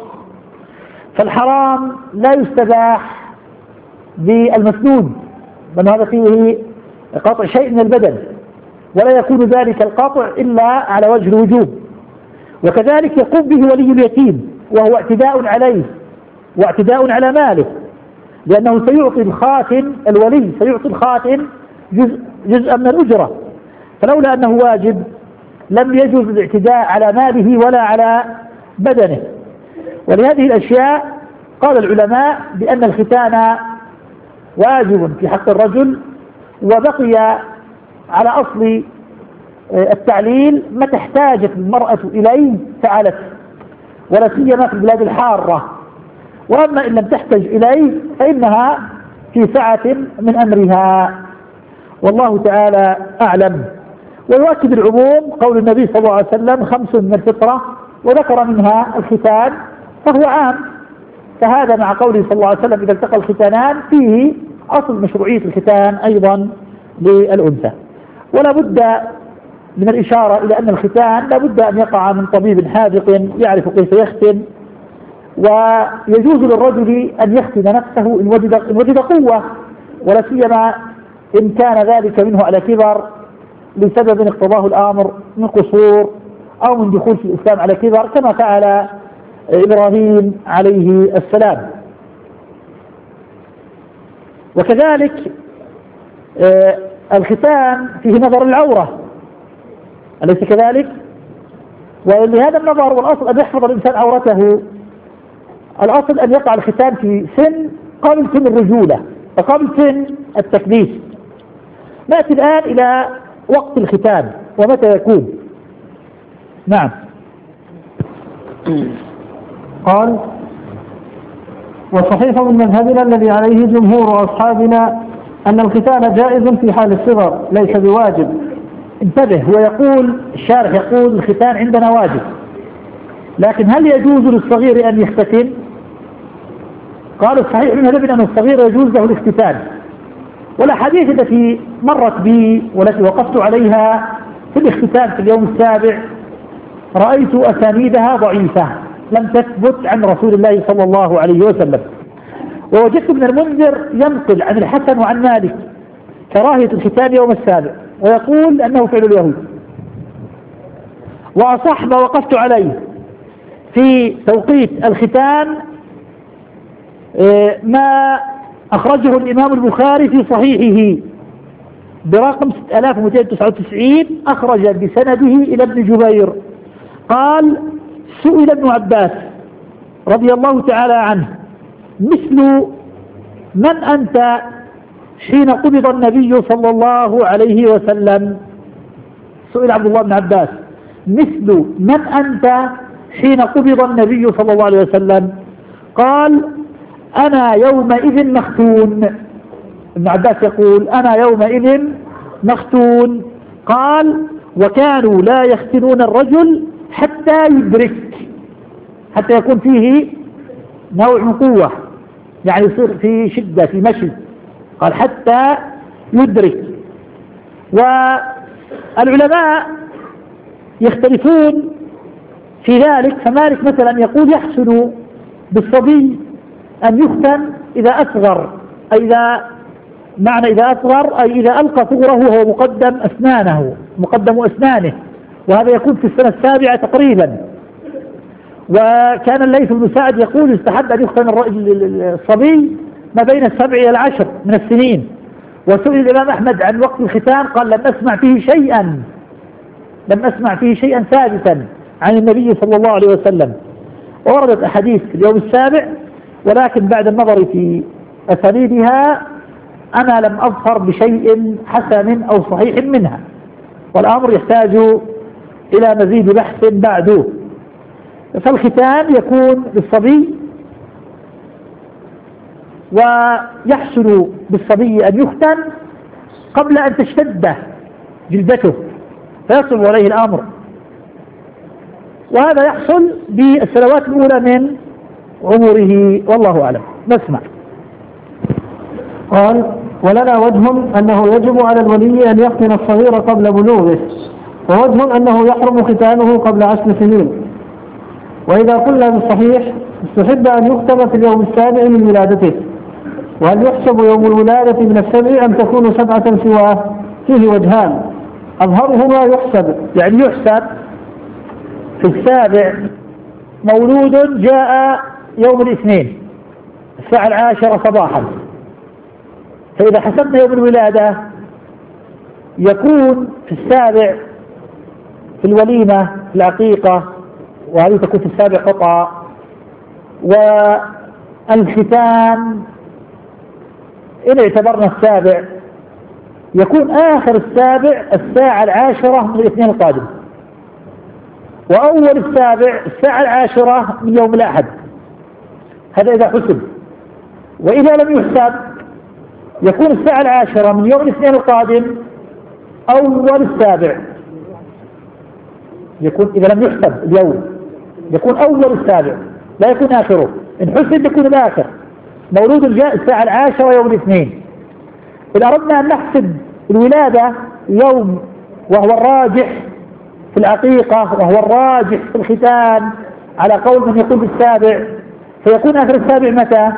فالحرام لا يستباح بالمسنون، بل هذا فيه قطع شيء من البدن ولا يكون ذلك القطع إلا على وجه الوجوب. وكذلك يقوم به ولي اليتيم وهو اعتداء عليه واعتداء على ماله، لأنه سيعطي الخاتم الولي سيعطي الخاتم جزءا من الأجرة، فلولا أنه واجب لم يجوز الاعتداء على ماله ولا على بدنه. ولهذه الأشياء قال العلماء بأن الختان واجب في حق الرجل، وبقي على أصل التعليل متى احتاجت المرأة إليه فعلت، ولا سيما في البلاد الحارة. وأما إن لم تحتج إليه فإنها في سعة من أمرها، والله تعالى أعلم. ويؤكد العموم قول النبي صلى الله عليه وسلم 5 من الفطرة، وذكر منها الختان فهو عام، فهذا مع قوله صلى الله عليه وسلم إذا التقى الختانان فيه أصل مشروعية الختان أيضا للأنثى. ولا بد من الإشارة إلى أن الختان لا بد أن يقع من طبيب حاذق يعرف كيف يختن، ويجوز للرجل أن يختن نفسه إن وجد قوة، ولا سيما إن كان ذلك منه على كبر لسبب اقتضاه الأمر من قصور أو من دخول في الإسلام على كبر، كما فعل إبراهيم عليه السلام. وكذلك الختان فيه نظر العورة، أليس كذلك؟ ولهذا النظر والأصل أن يحفظ الإنسان عورته، الأصل أن يقع الختان في سن قبل سن الرجولة وقبل سن التكليف. نأتي الآن إلى وقت الختان ومتى يكون. نعم. قال: وصحيح من مذهبنا الذي عليه جمهور أصحابنا أن الختان جائز في حال الصغر ليس بواجب. انتبه، هو يقول الشارح يقول الختان عندنا واجب، لكن هل يجوز للصغير أن يختتن؟ قال الصحيح من مذهبنا أن الصغير يجوز له الاختتان، والأحاديث التي مرت بي والتي وقفت عليها في الاختتان في اليوم السابع رأيت أسانيدها ضعيفة لم تثبت عن رسول الله صلى الله عليه وسلم. ووجدت ابن المنذر ينقل عن الحسن وعن مالك كراهية الختان يوم السابع ويقول أنه فعل اليهود. وأصح ما وقفت عليه في توقيت الختان ما أخرجه الإمام البخاري في صحيحه برقم 6299، أخرج بسنده إلى ابن جبير قال: سئل ابن عباس رضي الله تعالى عنه مثل من أنت حين قبض النبي صلى الله عليه وسلم. سئل عبد الله بن عباس مثل من أنت حين قبض النبي صلى الله عليه وسلم؟ قال: أنا يومئذ مختون. ابن عباس يقول: أنا يومئذ مختون. قال وكانوا لا يختنون الرجل حتى يدرك، حتى يكون فيه نوع من قوة، يعني يصير في شدة في مشي. قال حتى يدرك. والعلماء يختلفون في ذلك، فمالك مثلا يقول يحسن بالصبي أن يختن إذا أصغر، أي إذا معنى إذا أصغر أي إذا ألقى صغره وهو مقدم أسنانه، وهذا يكون في السنة السابعة تقريبا. وكان الليث بن سعد يقول يستحب أن يختن الصبي ما بين 7 إلى 10 من السنين. وسئل الإمام أحمد عن وقت الختان قال لم أسمع فيه شيئا ثابتا عن النبي صلى الله عليه وسلم. وردت أحاديث في اليوم السابع، ولكن بعد النظر في أسانيدها أنا لم أظفر بشيء حسن أو صحيح منها، والأمر يحتاج إلى مزيد بحث بعده. فالختان يكون للصبي، ويحسن بالصبي أن يختن قبل أن تشتد جلدته فيصعب عليه الأمر، وهذا يحصل بالسنوات الأولى من عمره، والله أعلم. نسمع. قال ولنا وجه أنه يجب على الولي أن يختن الصغير قبل بلوغه، ووجه أنه يحرم ختانه قبل 10 سنين. وإذا قلنا بالصحيح استحب أن يختم في اليوم السابع من ولادته. وهل يحسب يوم الولادة من السبع أم تكون 7 سواه؟ فيه وجهان، أظهرهما يحسب، يعني يحسب في السابع مولود جاء يوم الاثنين الساعة 10 صباحا، فإذا حسبنا يوم الولادة يكون في السابع في الوليمة في العقيقة، وهذه تكون في السابع قطعة. والختان إن اعتبرنا السابع يكون آخر السابع الساعة 10 من الاثنين القادم، وأول السابع الساعة 10 من يوم الأحد، هذا إذا حسب. وإذا لم يحسب يكون الساعة 10 من يوم الاثنين القادم أول السابع، يكون إذا لم يحسب اليوم يكون أول السابع لا يكون آخره، إن حسب يكون الآخر. مولود جاء الساعة 10 يوم الاثنين. إذا أردنا أن نحسب الولادة يوم وهو الراجح في العقيقة وهو الراجح في الختان على قول من يقول بالسابع، فيكون آخر السابع متى؟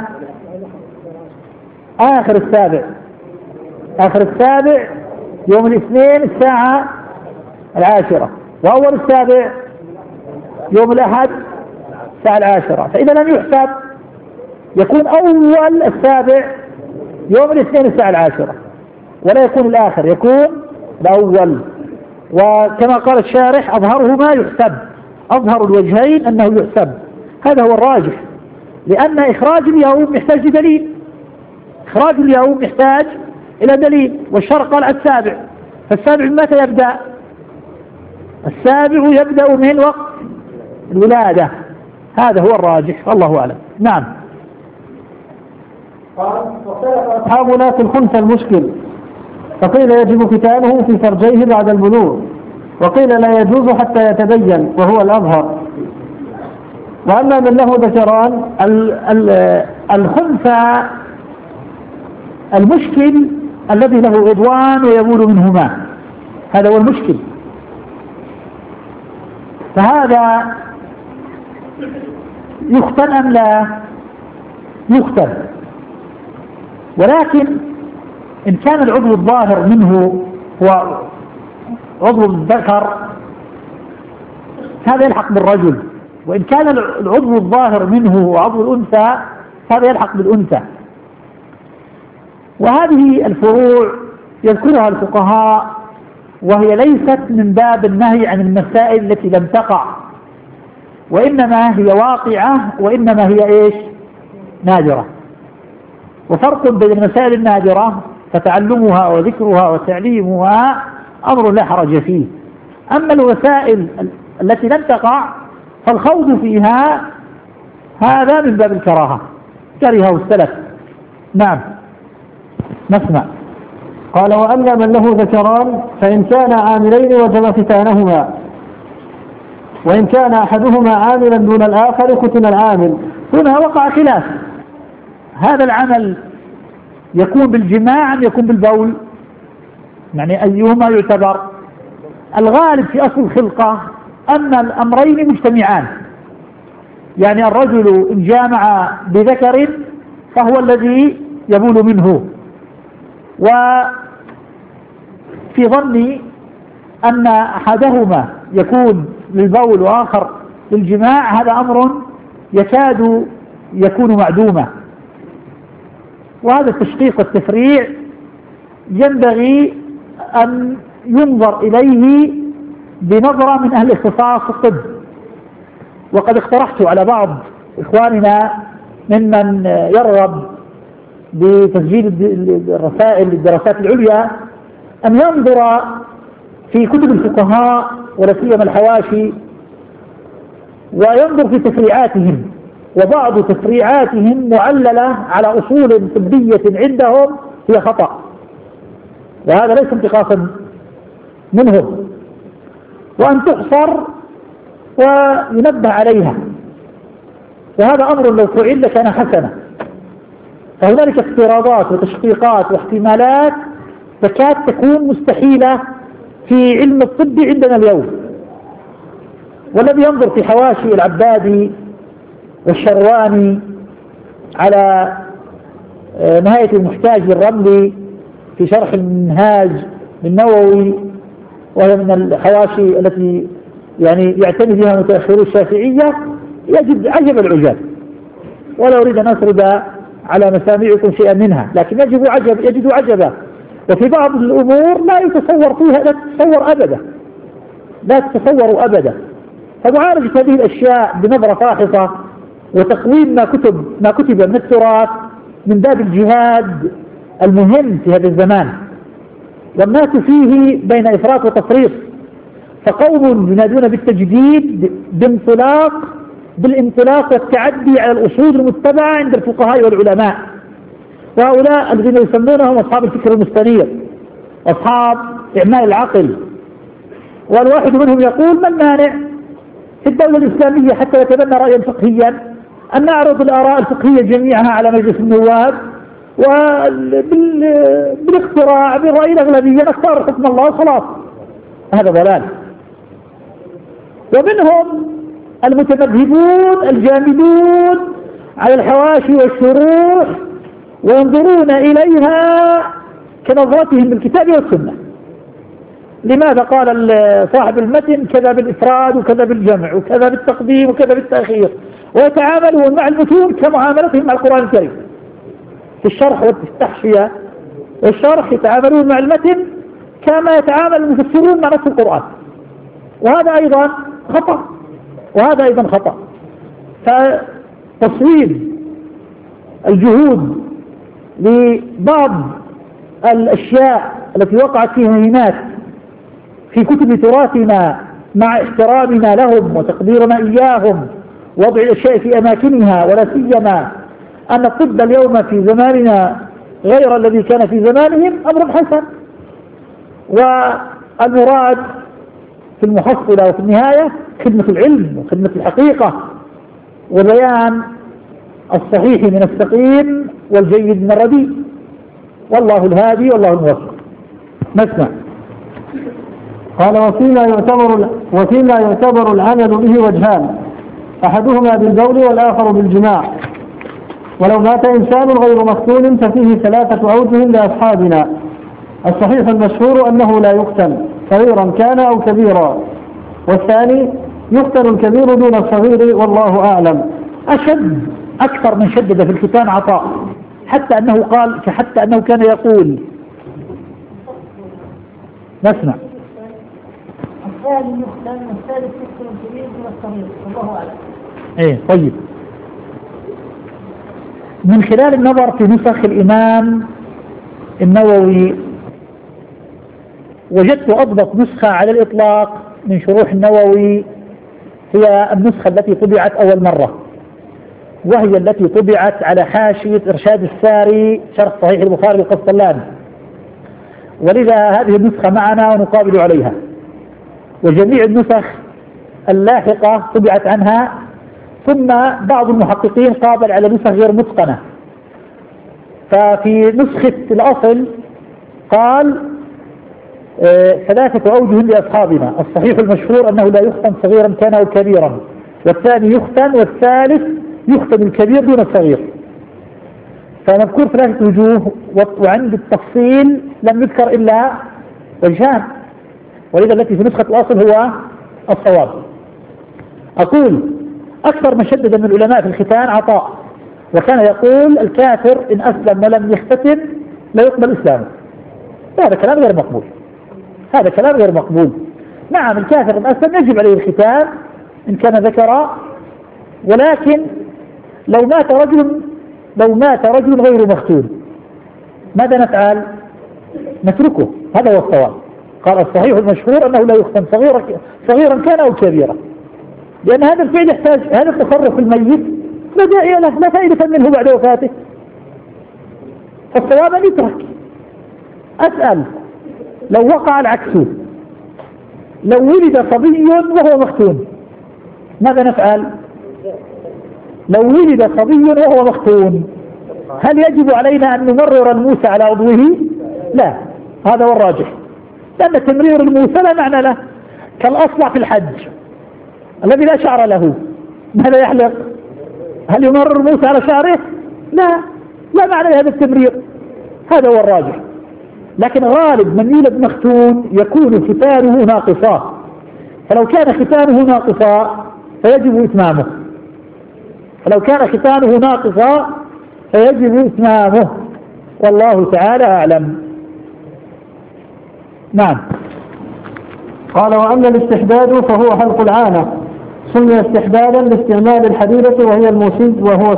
آخر السابع يوم الاثنين الساعة 10، وأول السابع يوم الأحد الساعة 10. فإذا لم يحسب يكون أول السابع يوم الاثنين الساعة 10، ولا يكون الآخر، يكون الأول. وكما قال الشارح أظهره ما يحسب، أظهر الوجهين أنه يحسب، هذا هو الراجح، لأن إخراج اليوم يحتاج لدليل، إخراج اليوم يحتاج إلى دليل، والشرع قال السابع، فالسابع متى يبدأ؟ السابع يبدأ من وقت الولادة، هذا هو الراجح، والله أعلم. نعم. قال واختلف أصحابنا في الخنثى المشكل، فقيل يجب ختانه في فرجيه بعد البلوغ، وقيل لا يجوز حتى يتبين وهو الأظهر. وأما من له ذكران الخنثى المشكل الذي له عضوان ويبول منهما، هذا هو المشكل، فهذا يختن أم لا يختن؟ ولكن إن كان العضو الظاهر منه هو عضو الذكر هذا يلحق بالرجل، وإن كان العضو الظاهر منه هو عضو الأنثى هذا يلحق بالأنثى. وهذه الفروع يذكرها الفقهاء، وهي ليست من باب النهي عن المسائل التي لم تقع، وإنما هي واقعة، وإنما هي إيش؟ نادرة. وفرق بين المسائل النادرة فتعلمها وذكرها وتعليمها أمر لا حرج فيه، أما المسائل التي لم تقع فالخوض فيها هذا من باب الكراهة، كرهه السلف. نعم. نسمع. قال وأما من له ذكران فإن كان عاملين وجب ختانهما، وإن كان أحدهما عاملا دون الآخر ختن العامل. هنا وقع خلاف، هذا العمل يكون بالجماع أم يكون بالبول؟ يعني أيهما يعتبر؟ الغالب في أصل الخلقة أن الأمرين مجتمعان، يعني الرجل إن جامع بذكر فهو الذي يبول منه، وفي ظني أن أحدهما يكون للبول وآخر للجماع هذا أمر يكاد يكون معدوما، وهذا التشقيق والتفريع ينبغي أن ينظر إليه بنظرة من أهل اختصاص الطب. وقد اقترحت على بعض إخواننا ممن يرغب بتسجيل الرسائل للدراسات العليا أن ينظر في كتب الفقهاء ولا سيما الحواشي وينظر في تفريعاتهم، وبعض تفريعاتهم معللة على أصول طبية عندهم هي خطأ، وهذا ليس انتقاصا منهم، وأن تحصر وينبه عليها، وهذا أمر لو فعل كان حسنا. فهنالك افتراضات وتشقيقات واحتمالات تكاد تكون مستحيلة في علم الطب عندنا اليوم. والذي ينظر في حواشي العبادي والشرواني على نهاية المحتاج للرملي في شرح المنهاج للنووي، وهي من الحواشي التي يعني يعتني بها متأخرو الشافعية، يجد عجب العجاب، ولا أريد أن أسرد على مسامعكم شيئا منها، لكن يجد عجبا. وفي بعض الأمور لا يتصور فيها، لا تتصور أبدا. فمعالجة هذه الأشياء بنظرة فاحصة وتقويم ما كتب من التراث من باب الجهاد المهم في هذا الزمان، والناس فيه بين إفراط وتفريط. فقوم ينادون بالتجديد بالانطلاق والتعدي على الأصول المتبعة عند الفقهاء والعلماء، وهؤلاء الذين يسمونهم أصحاب الفكر المستنير، أصحاب إعمال العقل. والواحد منهم يقول: ما المانع في الدولة الإسلامية حتى يتبنى رأيا فقهيا أن نعرض الآراء الفقهية جميعها على مجلس النواب، وبالاقتراع بالرأي الأغلبية نختار حكم الله خلاص. هذا ضلال. ومنهم المتمذهبون الجامدون على الحواشي والشروح وينظرون إليها كنظرتهم بالكتاب والسنة. لماذا قال صاحب المتن كذا بالإفراد وكذا بالجمع وكذا بالتقديم وكذا بالتأخير، ويتعاملون مع المتون كمعاملتهم مع القرآن الكريم في الشرح والتحشية والشرح، يتعاملون مع المتن كما يتعامل المفسرون مع نص القرآن، وهذا أيضا خطأ. فتصويب الجهود لبعض الأشياء التي وقعت فيها هينات في كتب تراثنا مع احترامنا لهم وتقديرنا إياهم، وضع الأشياء في أماكنها، ولا سيما أن الطب اليوم في زماننا غير الذي كان في زمانهم، أمر حسن. والمراد في المحصلة وفي النهاية خدمة العلم وخدمة الحقيقة وبيان الصحيح من السقيم والجيد من الرديء، والله الهادي والله الموفق. نسمع. قال: وفيما يعتبر العمل به وجهان، أحدهما بالبول والآخر بالجماع. ولو مات إنسان غير مفتون ففيه 3 أوجه لأصحابنا. الصحيح المشهور أنه لا يقتل صغيرا كان أو كبيرا، والثاني يقتل الكبير دون الصغير، والله أعلم. أكثر من شدد في الختان عطاء، حتى أنه كان يقول. نسمع. الثاني يقتل والثالث يقتل الكبير دون الصغير، والله أعلم. طيب. من خلال النظر في نسخ الإمام النووي وجدت أضبط نسخة على الإطلاق من شروح النووي هي النسخة التي طبعت أول مرة، وهي التي طبعت على حاشية إرشاد الساري شرح صحيح البخاري للقسطلاني. ولذا هذه النسخة معنا ونقابل عليها، وجميع النسخ اللاحقة طبعت عنها، ثم بعض المحققين قابل على نسخ غير متقنة. ففي نسخة الأصل قال 3 أوجه لأصحابنا: الصحيح المشهور أنه لا يختن صغيرا كان أو كبيرا، والثاني يختن، والثالث يختن الكبير دون الصغير. فمذكور 3 وجوه، وعند التفصيل لم يذكر إلا وجهان، ولذا التي في نسخة الأصل هو الصواب. أقول أكثر من شدد من العلماء في الختان عطاء، وكان يقول الكافر إن أسلم ولم يختتن لا يقبل إسلامه. هذا كلام غير مقبول، هذا كلام غير مقبول. نعم الكافر إن أسلم يجب عليه الختان إن كان ذكرا، ولكن لو مات رجل غير مختون ماذا نفعل؟ نتركه. هذا هو الصواب. قال الصحيح المشهور أنه لا يختن صغيرا كان أو كبيرا، لأن هذا الفعل يحتاج، هذا التصرف الميت لا داعي له، لا فائدة منه بعد وفاته، فالصواب أن يترك. أسأل لو وقع العكس، لو ولد صبي وهو مختون ماذا نفعل؟ لو ولد صبي وهو مختون هل يجب علينا أن نمرر الموسى على عضوه؟ لا، هذا هو الراجح، لأن تمرير الموسى لا معنى له، كالأصلع في الحج الذي لا شعر له ماذا يحلق؟ هل يمرر الموسى على شعره؟ لا معنى لهذا التمرير، هذا هو الراجح. لكن غالب من يولد مختون يكون ختانه ناقصا، فلو كان ختانه ناقصا فيجب إتمامه، والله تعالى أعلم. نعم. قال: وأما الاستحداد فهو حلق العانة، سمي استحدادا لاستعمال الحديدة وهي الموسى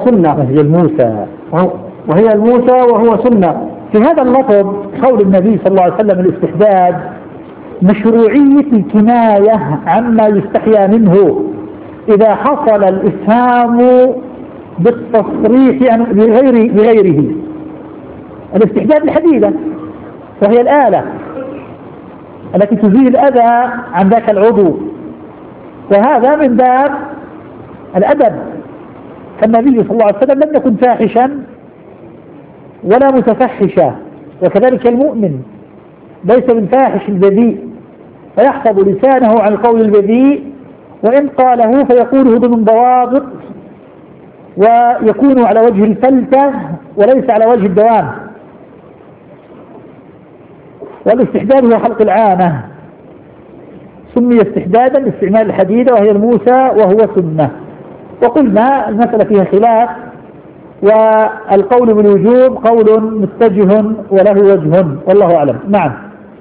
وهو سنة. في هذا اللفظ قول النبي صلى الله عليه وسلم الاستحداد مشروعية الكناية عما يستحيا منه إذا حصل الإفهام بالتصريح بغيره. الاستحداد الحديدة وهي الآلة التي تزيل الأذى عن ذاك العضو، وهذا من باب الأدب، فالنبي صلى الله عليه وسلم لم يكن فاحشا ولا متفحشا، وكذلك المؤمن ليس بالفاحش البذيء فيحفظ لسانه عن القول البذيء، وإن قاله فيقوله ضمن ضوابط ويكون على وجه الفلتة وليس على وجه الدوام. والاستحداد هو حلق العانة، سمي استحدادا لاستعمال الحديدة وهي الموسى وهو سنة. وقلنا المسألة فيها خلاف، والقول بالوجوب قول متجه وله وجه، والله أعلم. نعم.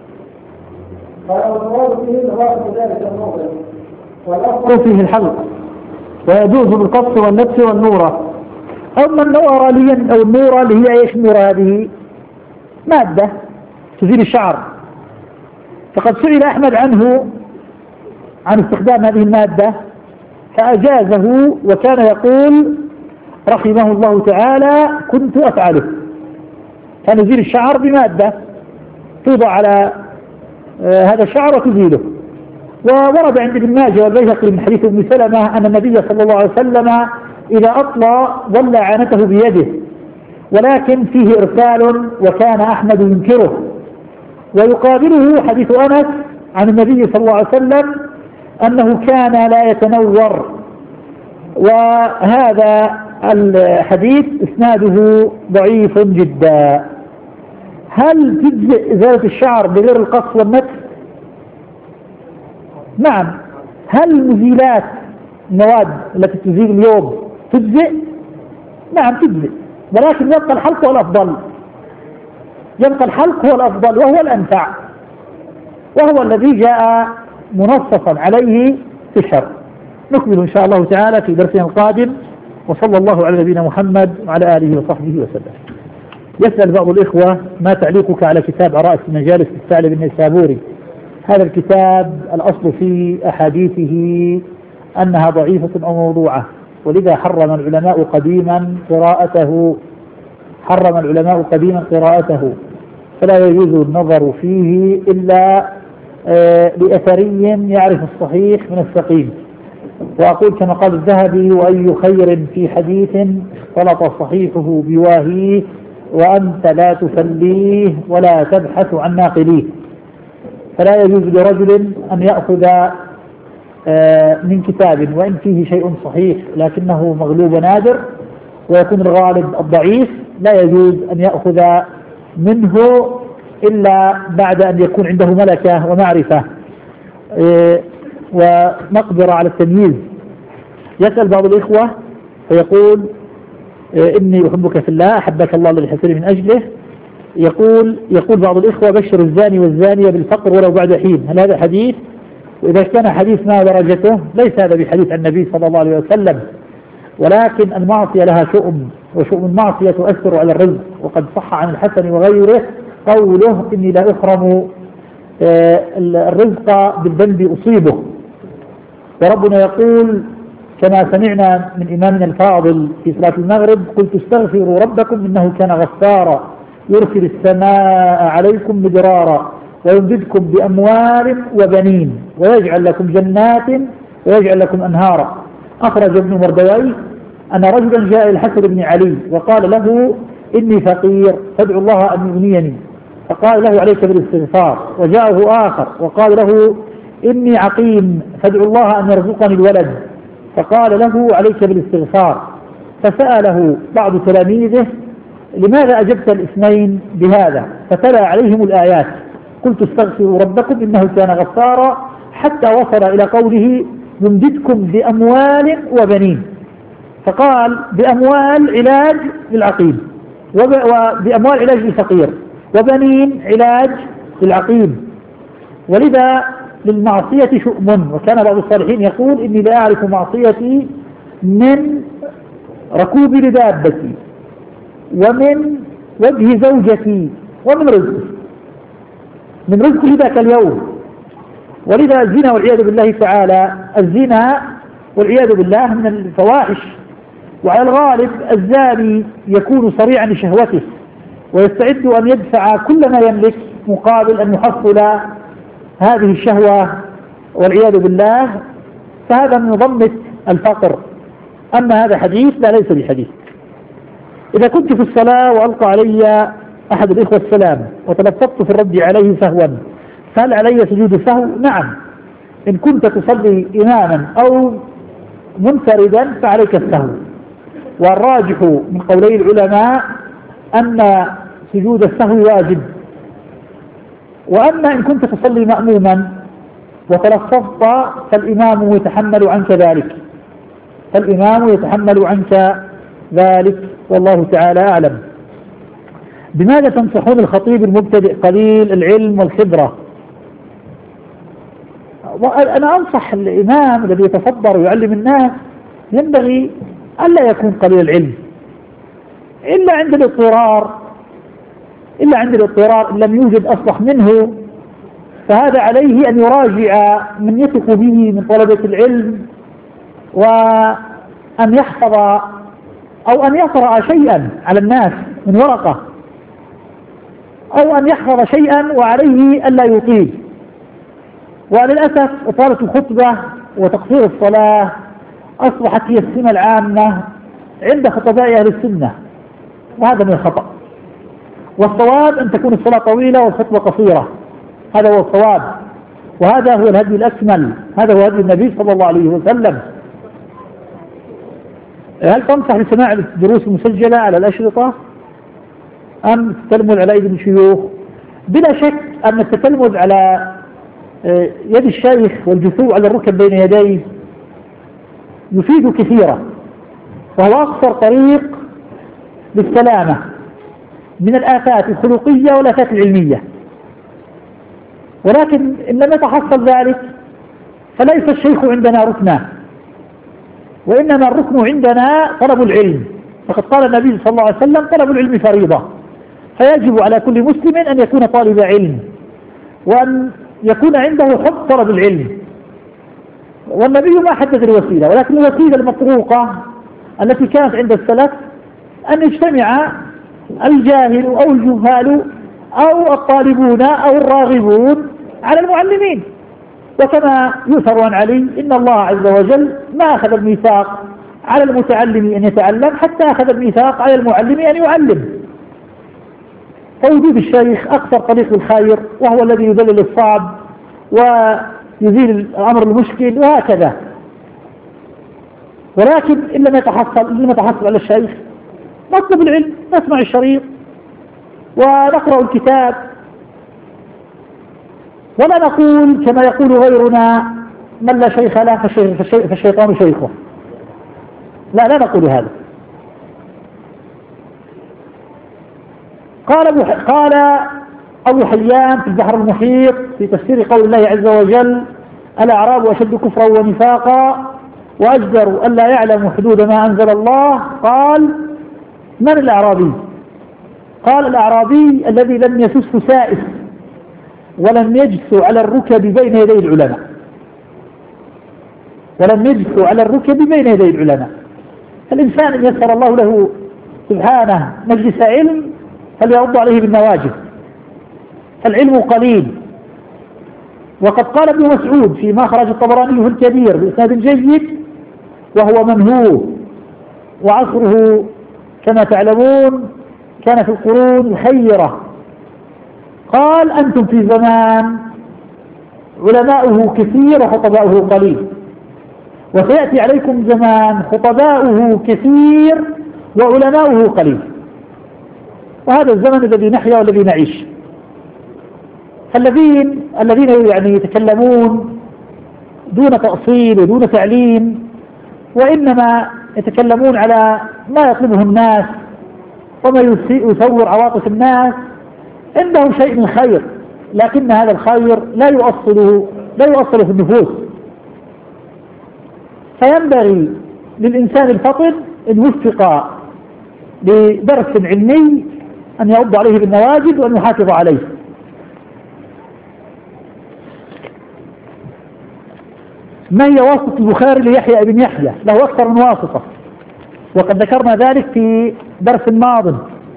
والأصل فيه الحلق، ويجوز بالقص والنبس والنورة. أما النورة أو النورة اللي هي إيش النورة؟ هذه مادة تزيل الشعر، فقد سئل أحمد عن استخدام هذه المادة فأجازه، وكان يقول رحمه الله تعالى كنت أفعله، فنزيل الشعر بمادة توضع على هذا الشعر وتزيله. وورد عند ابن ماجه والبيهقي من حديث ابن سلمة أن النبي صلى الله عليه وسلم إذا أطلى ولى عانته بيده، ولكن فيه إرسال وكان أحمد ينكره. ويقابله حديث أنس عن النبي صلى الله عليه وسلم أنه كان لا يتنور، وهذا الحديث إسناده ضعيف جدا. هل تجزئ إزالة الشعر بغير القص والنتف؟ نعم. هل مزيلات المواد التي تزيل اليوم تجزئ؟ نعم تجزئ، ولكن يبقى الحلق هو الأفضل، وهو الأنفع، وهو الذي جاء منصصا عليه في الشرع. نكمل إن شاء الله تعالى في درسنا القادم، وصلى الله على نبينا محمد وعلى آله وصحبه وسلم. يسأل بعض الإخوة: ما تعليقك على كتاب عرائس المجالس للثعلب النيسابوري؟ هذا الكتاب الأصل في أحاديثه أنها ضعيفة أو موضوعة، ولذا حرم العلماء قديما قراءته، فلا يجوز النظر فيه إلا لأثري يعرف الصحيح من السقيم. وأقول كما قال الذهبي: وأي خير في حديث اختلط صحيحه بواهيه وأنت لا تفليه ولا تبحث عن ناقليه. فلا يجوز لرجل أن يأخذ من كتاب وإن فيه شيء صحيح لكنه مغلوب نادر ويكون الغالب الضعيف، لا يجوز أن يأخذ منه إلا بعد أن يكون عنده ملكة ومعرفة ومقدرة على التمييز. يسأل بعض الإخوة فيقول: إني أحبك في الله، أحبك الله الذي حسني من أجله. يقول بعض الإخوة: بشر الزاني والزانية بالفقر ولو بعد حين. هل هذا حديث؟ وإذا كان حديث ما درجته؟ ليس هذا بحديث عن النبي صلى الله عليه وسلم، ولكن المعصية لها شؤم، وشؤم المعصية تؤثر على الرزق. وقد صح عن الحسن وغيره قوله: إني لا أحرم الرزق بالذنب أصيبه. وربنا يقول كما سمعنا من إمامنا الفاضل في صلاة المغرب: قلت استغفروا ربكم إنه كان غفارا يرسل السماء عليكم مدرارا ويمددكم بأموال وبنين ويجعل لكم جنات ويجعل لكم أنهارا. أخرج ابن مردويه أن رجلا جاء الحسن بن علي وقال له: إني فقير فادعو الله أن يغنيني، فقال له: عليك بالاستغفار. وجاءه آخر وقال له: إني عقيم فادعو الله أن يرزقني الولد، فقال له: عليك بالاستغفار. فسأله بعض تلاميذه: لماذا أجبت الاثنين بهذا؟ فتلا عليهم الآيات: قلت استغفروا ربكم إنه كان غفارا، حتى وصل إلى قوله: يمددكم بأموال وبنين. فقال: بأموال علاج للعقيم، وبأموال علاج للفقير، وبنين علاج للعقيم. ولذا للمعصية شؤم. وكان بعض الصالحين يقول: إني لا أعرف معصيتي من ركوب لدابتي ومن وجه زوجتي ومن رزقي، من رزقه ذاك اليوم. ولذا الزنا والعياذ بالله تعالى، الزنا والعياذ بالله من الفواحش. وعلى الغالب الزاني يكون صريعا لشهوته ويستعد أن يدفع كل ما يملك مقابل أن يحصل هذه الشهوة والعياذ بالله، فهذا من ضمة الفقر. أما هذا حديث لا، ليس بحديث. إذا كنت في الصلاة وألقى علي أحد الإخوة السلام وتلفظت في الرد عليه سهوا، فهل علي سجود سهو؟ نعم، إن كنت تصلي إماما أو منفردا فعليك السهو. والراجح من قولي العلماء أن سجود السهو واجب. وأما إن كنت تصلي مأموما وتلفظت فالإمام يتحمل عنك ذلك، فالإمام يتحمل عنك ذلك، والله تعالى أعلم. بماذا تنصحون الخطيب المبتدئ قليل العلم والخبرة؟ وأنا أنصح الإمام الذي يتصدر ويعلم الناس ينبغي ألا يكون قليل العلم إلا عند الاضطرار، إن لم يوجد أصلح منه، فهذا عليه أن يراجع من يثق به من طلبة العلم، وأن يحفظ أو أن يقرأ شيئا على الناس من ورقة، أو أن يحفظ شيئا وعليه ألا يطيل. وللأسف إطالة الخطبة وتقصير الصلاة أصبحت هي السمة العامة عند خطباء أهل السنة، وهذا من الخطأ. والصواب أن تكون الصلاة طويلة والخطبة قصيرة، هذا هو الصواب، وهذا هو الهدي الأكمل، هذا هو هدي النبي صلى الله عليه وسلم. هل تنصح بسماع الدروس المسجلة على الأشرطة أم التتلمذ على أيدي الشيوخ؟ بلا شك أن التتلمذ على يد الشيخ والجثو على الركب بين يديه يفيد كثيرا، وهو أقصر طريق للسلامة من الآفات الخلقية والآفات العلمية. ولكن إن لم يتحصل ذلك فليس الشيخ عندنا ركنا، وإنما الركن عندنا طلب العلم. فقد قال النبي صلى الله عليه وسلم: طلب العلم فريضة. فيجب على كل مسلم أن يكون طالب علم، وأن يكون عنده حب طلب العلم. والنبي ما حدد الوسيلة، ولكن الوسيلة المطروقة التي كانت عند السلف أن يجتمع الجاهل أو الجهال أو الطالبون أو الراغبون على المعلمين. وكما يؤثر عن علي إن الله عز وجل ما أخذ الميثاق على المتعلم أن يتعلم حتى أخذ الميثاق على المعلم أن يعلم. فوجود الشيخ أكثر طريق الخير، وهو الذي يذلل الصعب ويزيل الأمر المشكل وهكذا. ولكن إن لم يتحصل على الشيخ نطلب العلم، نسمع الشريط ونقرأ الكتاب، ولا نقول كما يقول غيرنا من لا شيخ له فالشيطان شيخه. لا نقول هذا. قال أبو حيان في البحر المحيط في تفسير قول الله عز وجل: الأعراب أشد كفرا ونفاقا وأجدر ألا يعلموا حدود ما أنزل الله. قال: من الأعرابي؟ قال: الأعرابي الذي لم يسس سائس ولم يجس على الركب بين يدي العلماء. الإنسان إن يسر الله له سبحانه مجلس علم فليعض عليه بالنواجذ، العلم قليل. وقد قال ابن مسعود فيما خرج الطبراني في الكبير بإسناد جيد وهو منهوه، وعصره كما تعلمون كان في القرون الخيرة. قال: أنتم في زمان علماؤه كثير وخطباؤه قليل، وسيأتي عليكم زمان خطباؤه كثير وعلماؤه قليل. وهذا الزمن الذي نحيا والذي نعيش. الذين يعني يتكلمون دون تأصيل ودون تعليم، وإنما يتكلمون على ما يطلبه الناس وما يثور عواطف الناس، عنده شيء من خير، لكن هذا الخير لا يؤصل في النفوس. فينبغي للإنسان الفطن إن وفق لدرس علمي أن يعض عليه بالنواجذ وأن يحافظ عليه. ما هي واسطة البخاري ليحيى بن يحيى؟ له أكثر من واسطة، وقد ذكرنا ذلك في درس ماض.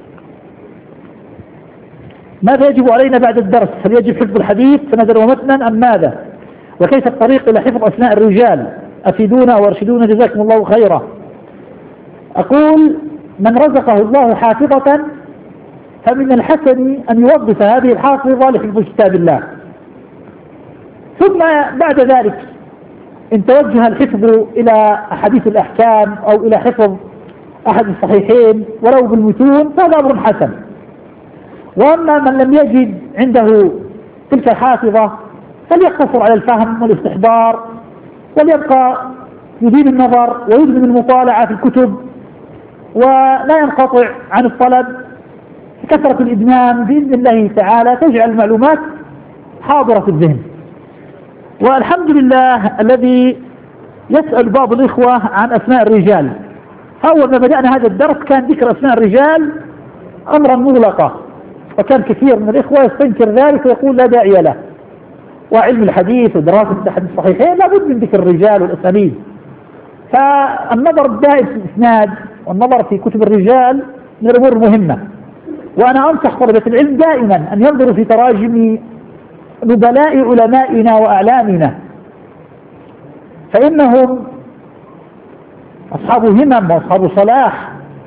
ماذا يجب علينا بعد الدرس؟ هل يجب حفظ الحديث سندا ومتنا أم ماذا؟ وكيف الطريق إلى حفظ أسماء الرجال؟ أفيدونا وارشدونا جزاكم الله خيرا. أقول: من رزقه الله حافظة فمن الحسن أن يوظف هذه الحافظة لحفظ كتاب الله. ثم بعد ذلك إن توجه الحفظ إلى أحاديث الأحكام أو إلى حفظ أحد الصحيحين ولو بالمتون فهذا أمر حسن. وأما من لم يجد عنده تلك الحافظة فليقتصر على الفهم والاستحضار، وليبقى يديم النظر ويدمن المطالعة في الكتب، ولا ينقطع عن الطلب. كثرة الإدمان بإذن الله تعالى تجعل المعلومات حاضرة في الذهن. والحمد لله الذي يسأل بعض الإخوة عن أسماء الرجال. أول ما بدأنا هذا الدرس كان ذكر أسماء الرجال أمرا مغلقا، وكان كثير من الإخوة يستنكر ذلك ويقول لا داعي له. وعلم الحديث ودراسة أحد الصحيحين لابد من ذكر الرجال والأسانيد. فالنظر الدائم في الإسناد والنظر في كتب الرجال من الأمور المهمة. وأنا أنصح طلبة العلم دائما أن ينظروا في تراجم نبلاء علمائنا وأعلامنا، فإنهم أصحاب همم وأصحاب صلاح،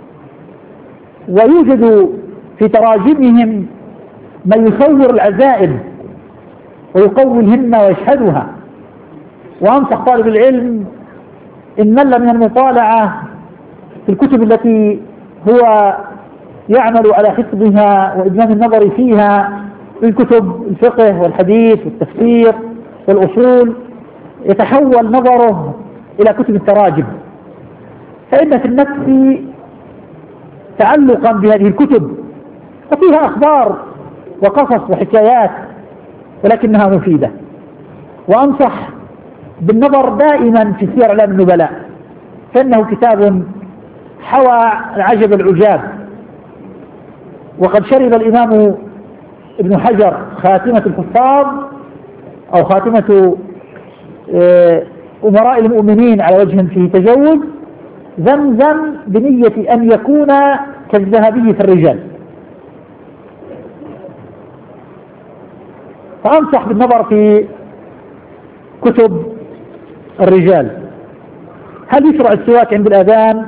ويوجد في تراجمهم من يصور العزائم ويقوي الهمة ويشهدها. وأنصح طالب العلم إن مل من المطالعة في الكتب التي هو يعمل على حفظها وإدمان النظر فيها من كتب الفقه والحديث والتفسير والأصول، يتحول نظره إلى كتب التراجم، فإن في النفس تعلقا بهذه الكتب وفيها أخبار وقصص وحكايات ولكنها مفيدة. وأنصح بالنظر دائما في سير أعلام النبلاء، فإنه كتاب حوى العجب العجاب. وقد شرب الإمام ابن حجر خاتمة الحفاظ أو خاتمة أمراء المؤمنين على وجه فيه تجوز زمزم بنية أن يكون كالذهبي في الرجال. فأنصح بالنظر في كتب الرجال. هل يشرع السواك عند الأذان؟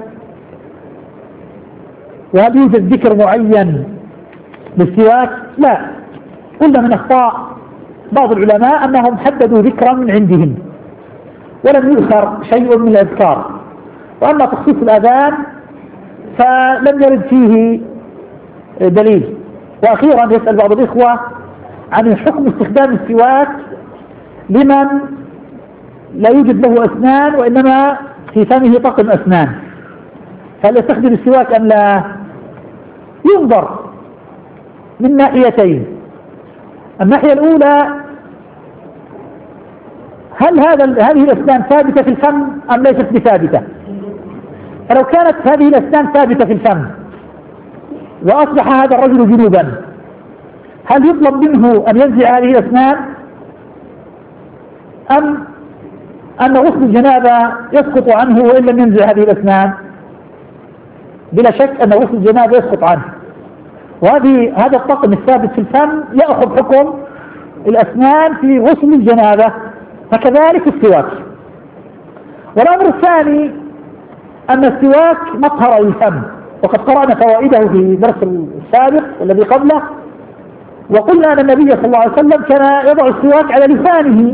وهل يوجد ذكر معين للسواك؟ لا. قلنا من أخطاء بعض العلماء أنهم حددوا ذكرا من عندهم ولم يؤثر شيء من الأذكار، وأما تخصيص الأذان فلم يرد فيه دليل. وأخيرا يسأل بعض الإخوة عن حكم استخدام السواك لمن لا يوجد له أسنان وإنما في فمه طقم أسنان، هل يستخدم السواك أم لا؟ ينظر من ناحيتين. الناحية الأولى، هل هذه الأسنان ثابتة في الفم أم ليست بثابتة؟ فلو كانت هذه الأسنان ثابتة في الفم وأصبح هذا الرجل جنوبا، هل يطلب منه أن ينزع هذه الأسنان أم أن غسل الجنابة يسقط عنه وإن لم ينزع هذه الأسنان؟ بلا شك أن غسل الجنابة يسقط عنه، هذا الطقم الثابت في الفم يأخذ حكم الأسنان في غسل الجنابة، فكذلك السواك. والأمر الثاني أن السواك مطهر للفم، وقد قرأنا فوائده في درس السابق والذي قبله، وقلنا أن النبي صلى الله عليه وسلم كان يضع السواك على لسانه،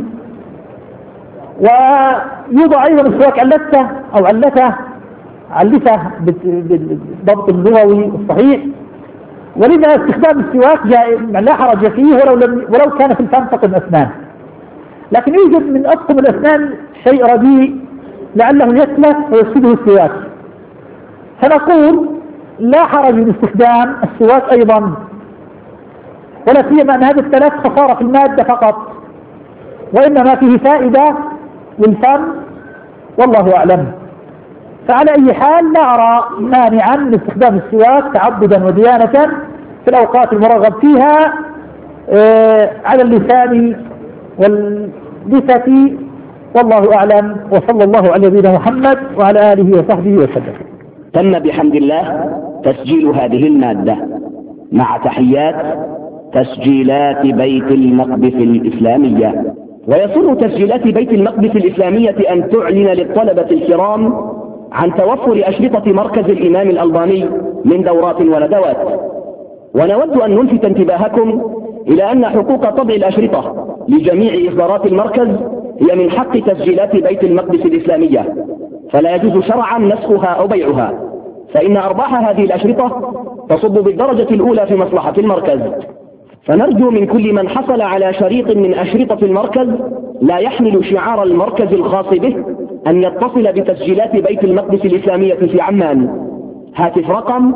ويوضع أيضا السواك علته أو علته بالضبط اللغوي الصحيح، ولذا استخدام السواك لا حرج فيه ولو كان في الفم طقم أسنان. لكن يوجد من أطقم الأسنان شيء رديء لعله يتلف ويفسده السواك، فنقول لا حرج من استخدام السواك أيضا، ولا سيما أن هذا التلف خسارة في المادة فقط، وإنما فيه فائدة للفم والله أعلم. فعلى أي حال لا أرى مانعا من استخدام السواك تعبدا وديانة في الأوقات المرغب فيها على اللسان واللثة، والله أعلم. وصلى الله على نبينا محمد وعلى آله وصحبه وسلم. تم بحمد الله تسجيل هذه المادة مع تحيات تسجيلات بيت المقدس الإسلامية. ويسر تسجيلات بيت المقدس الإسلامية أن تعلن للطلبة الكرام عن توفر أشرطة مركز الإمام الألباني من دورات وندوات. ونود أن نلفت انتباهكم إلى أن حقوق طبع الأشرطة لجميع إصدارات المركز هي من حق تسجيلات بيت المقدس الإسلامية، فلا يجوز شرعا نسخها أو بيعها، فإن أرباح هذه الأشرطة تصب بالدرجة الأولى في مصلحة المركز. فنرجو من كل من حصل على شريط من أشرطة المركز لا يحمل شعار المركز الخاص به أن يتصل بتسجيلات بيت المقدس الإسلامية في عمان. هاتف رقم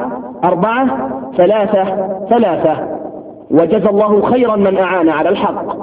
46144433. وجزى الله خيرا من أعان على الحق.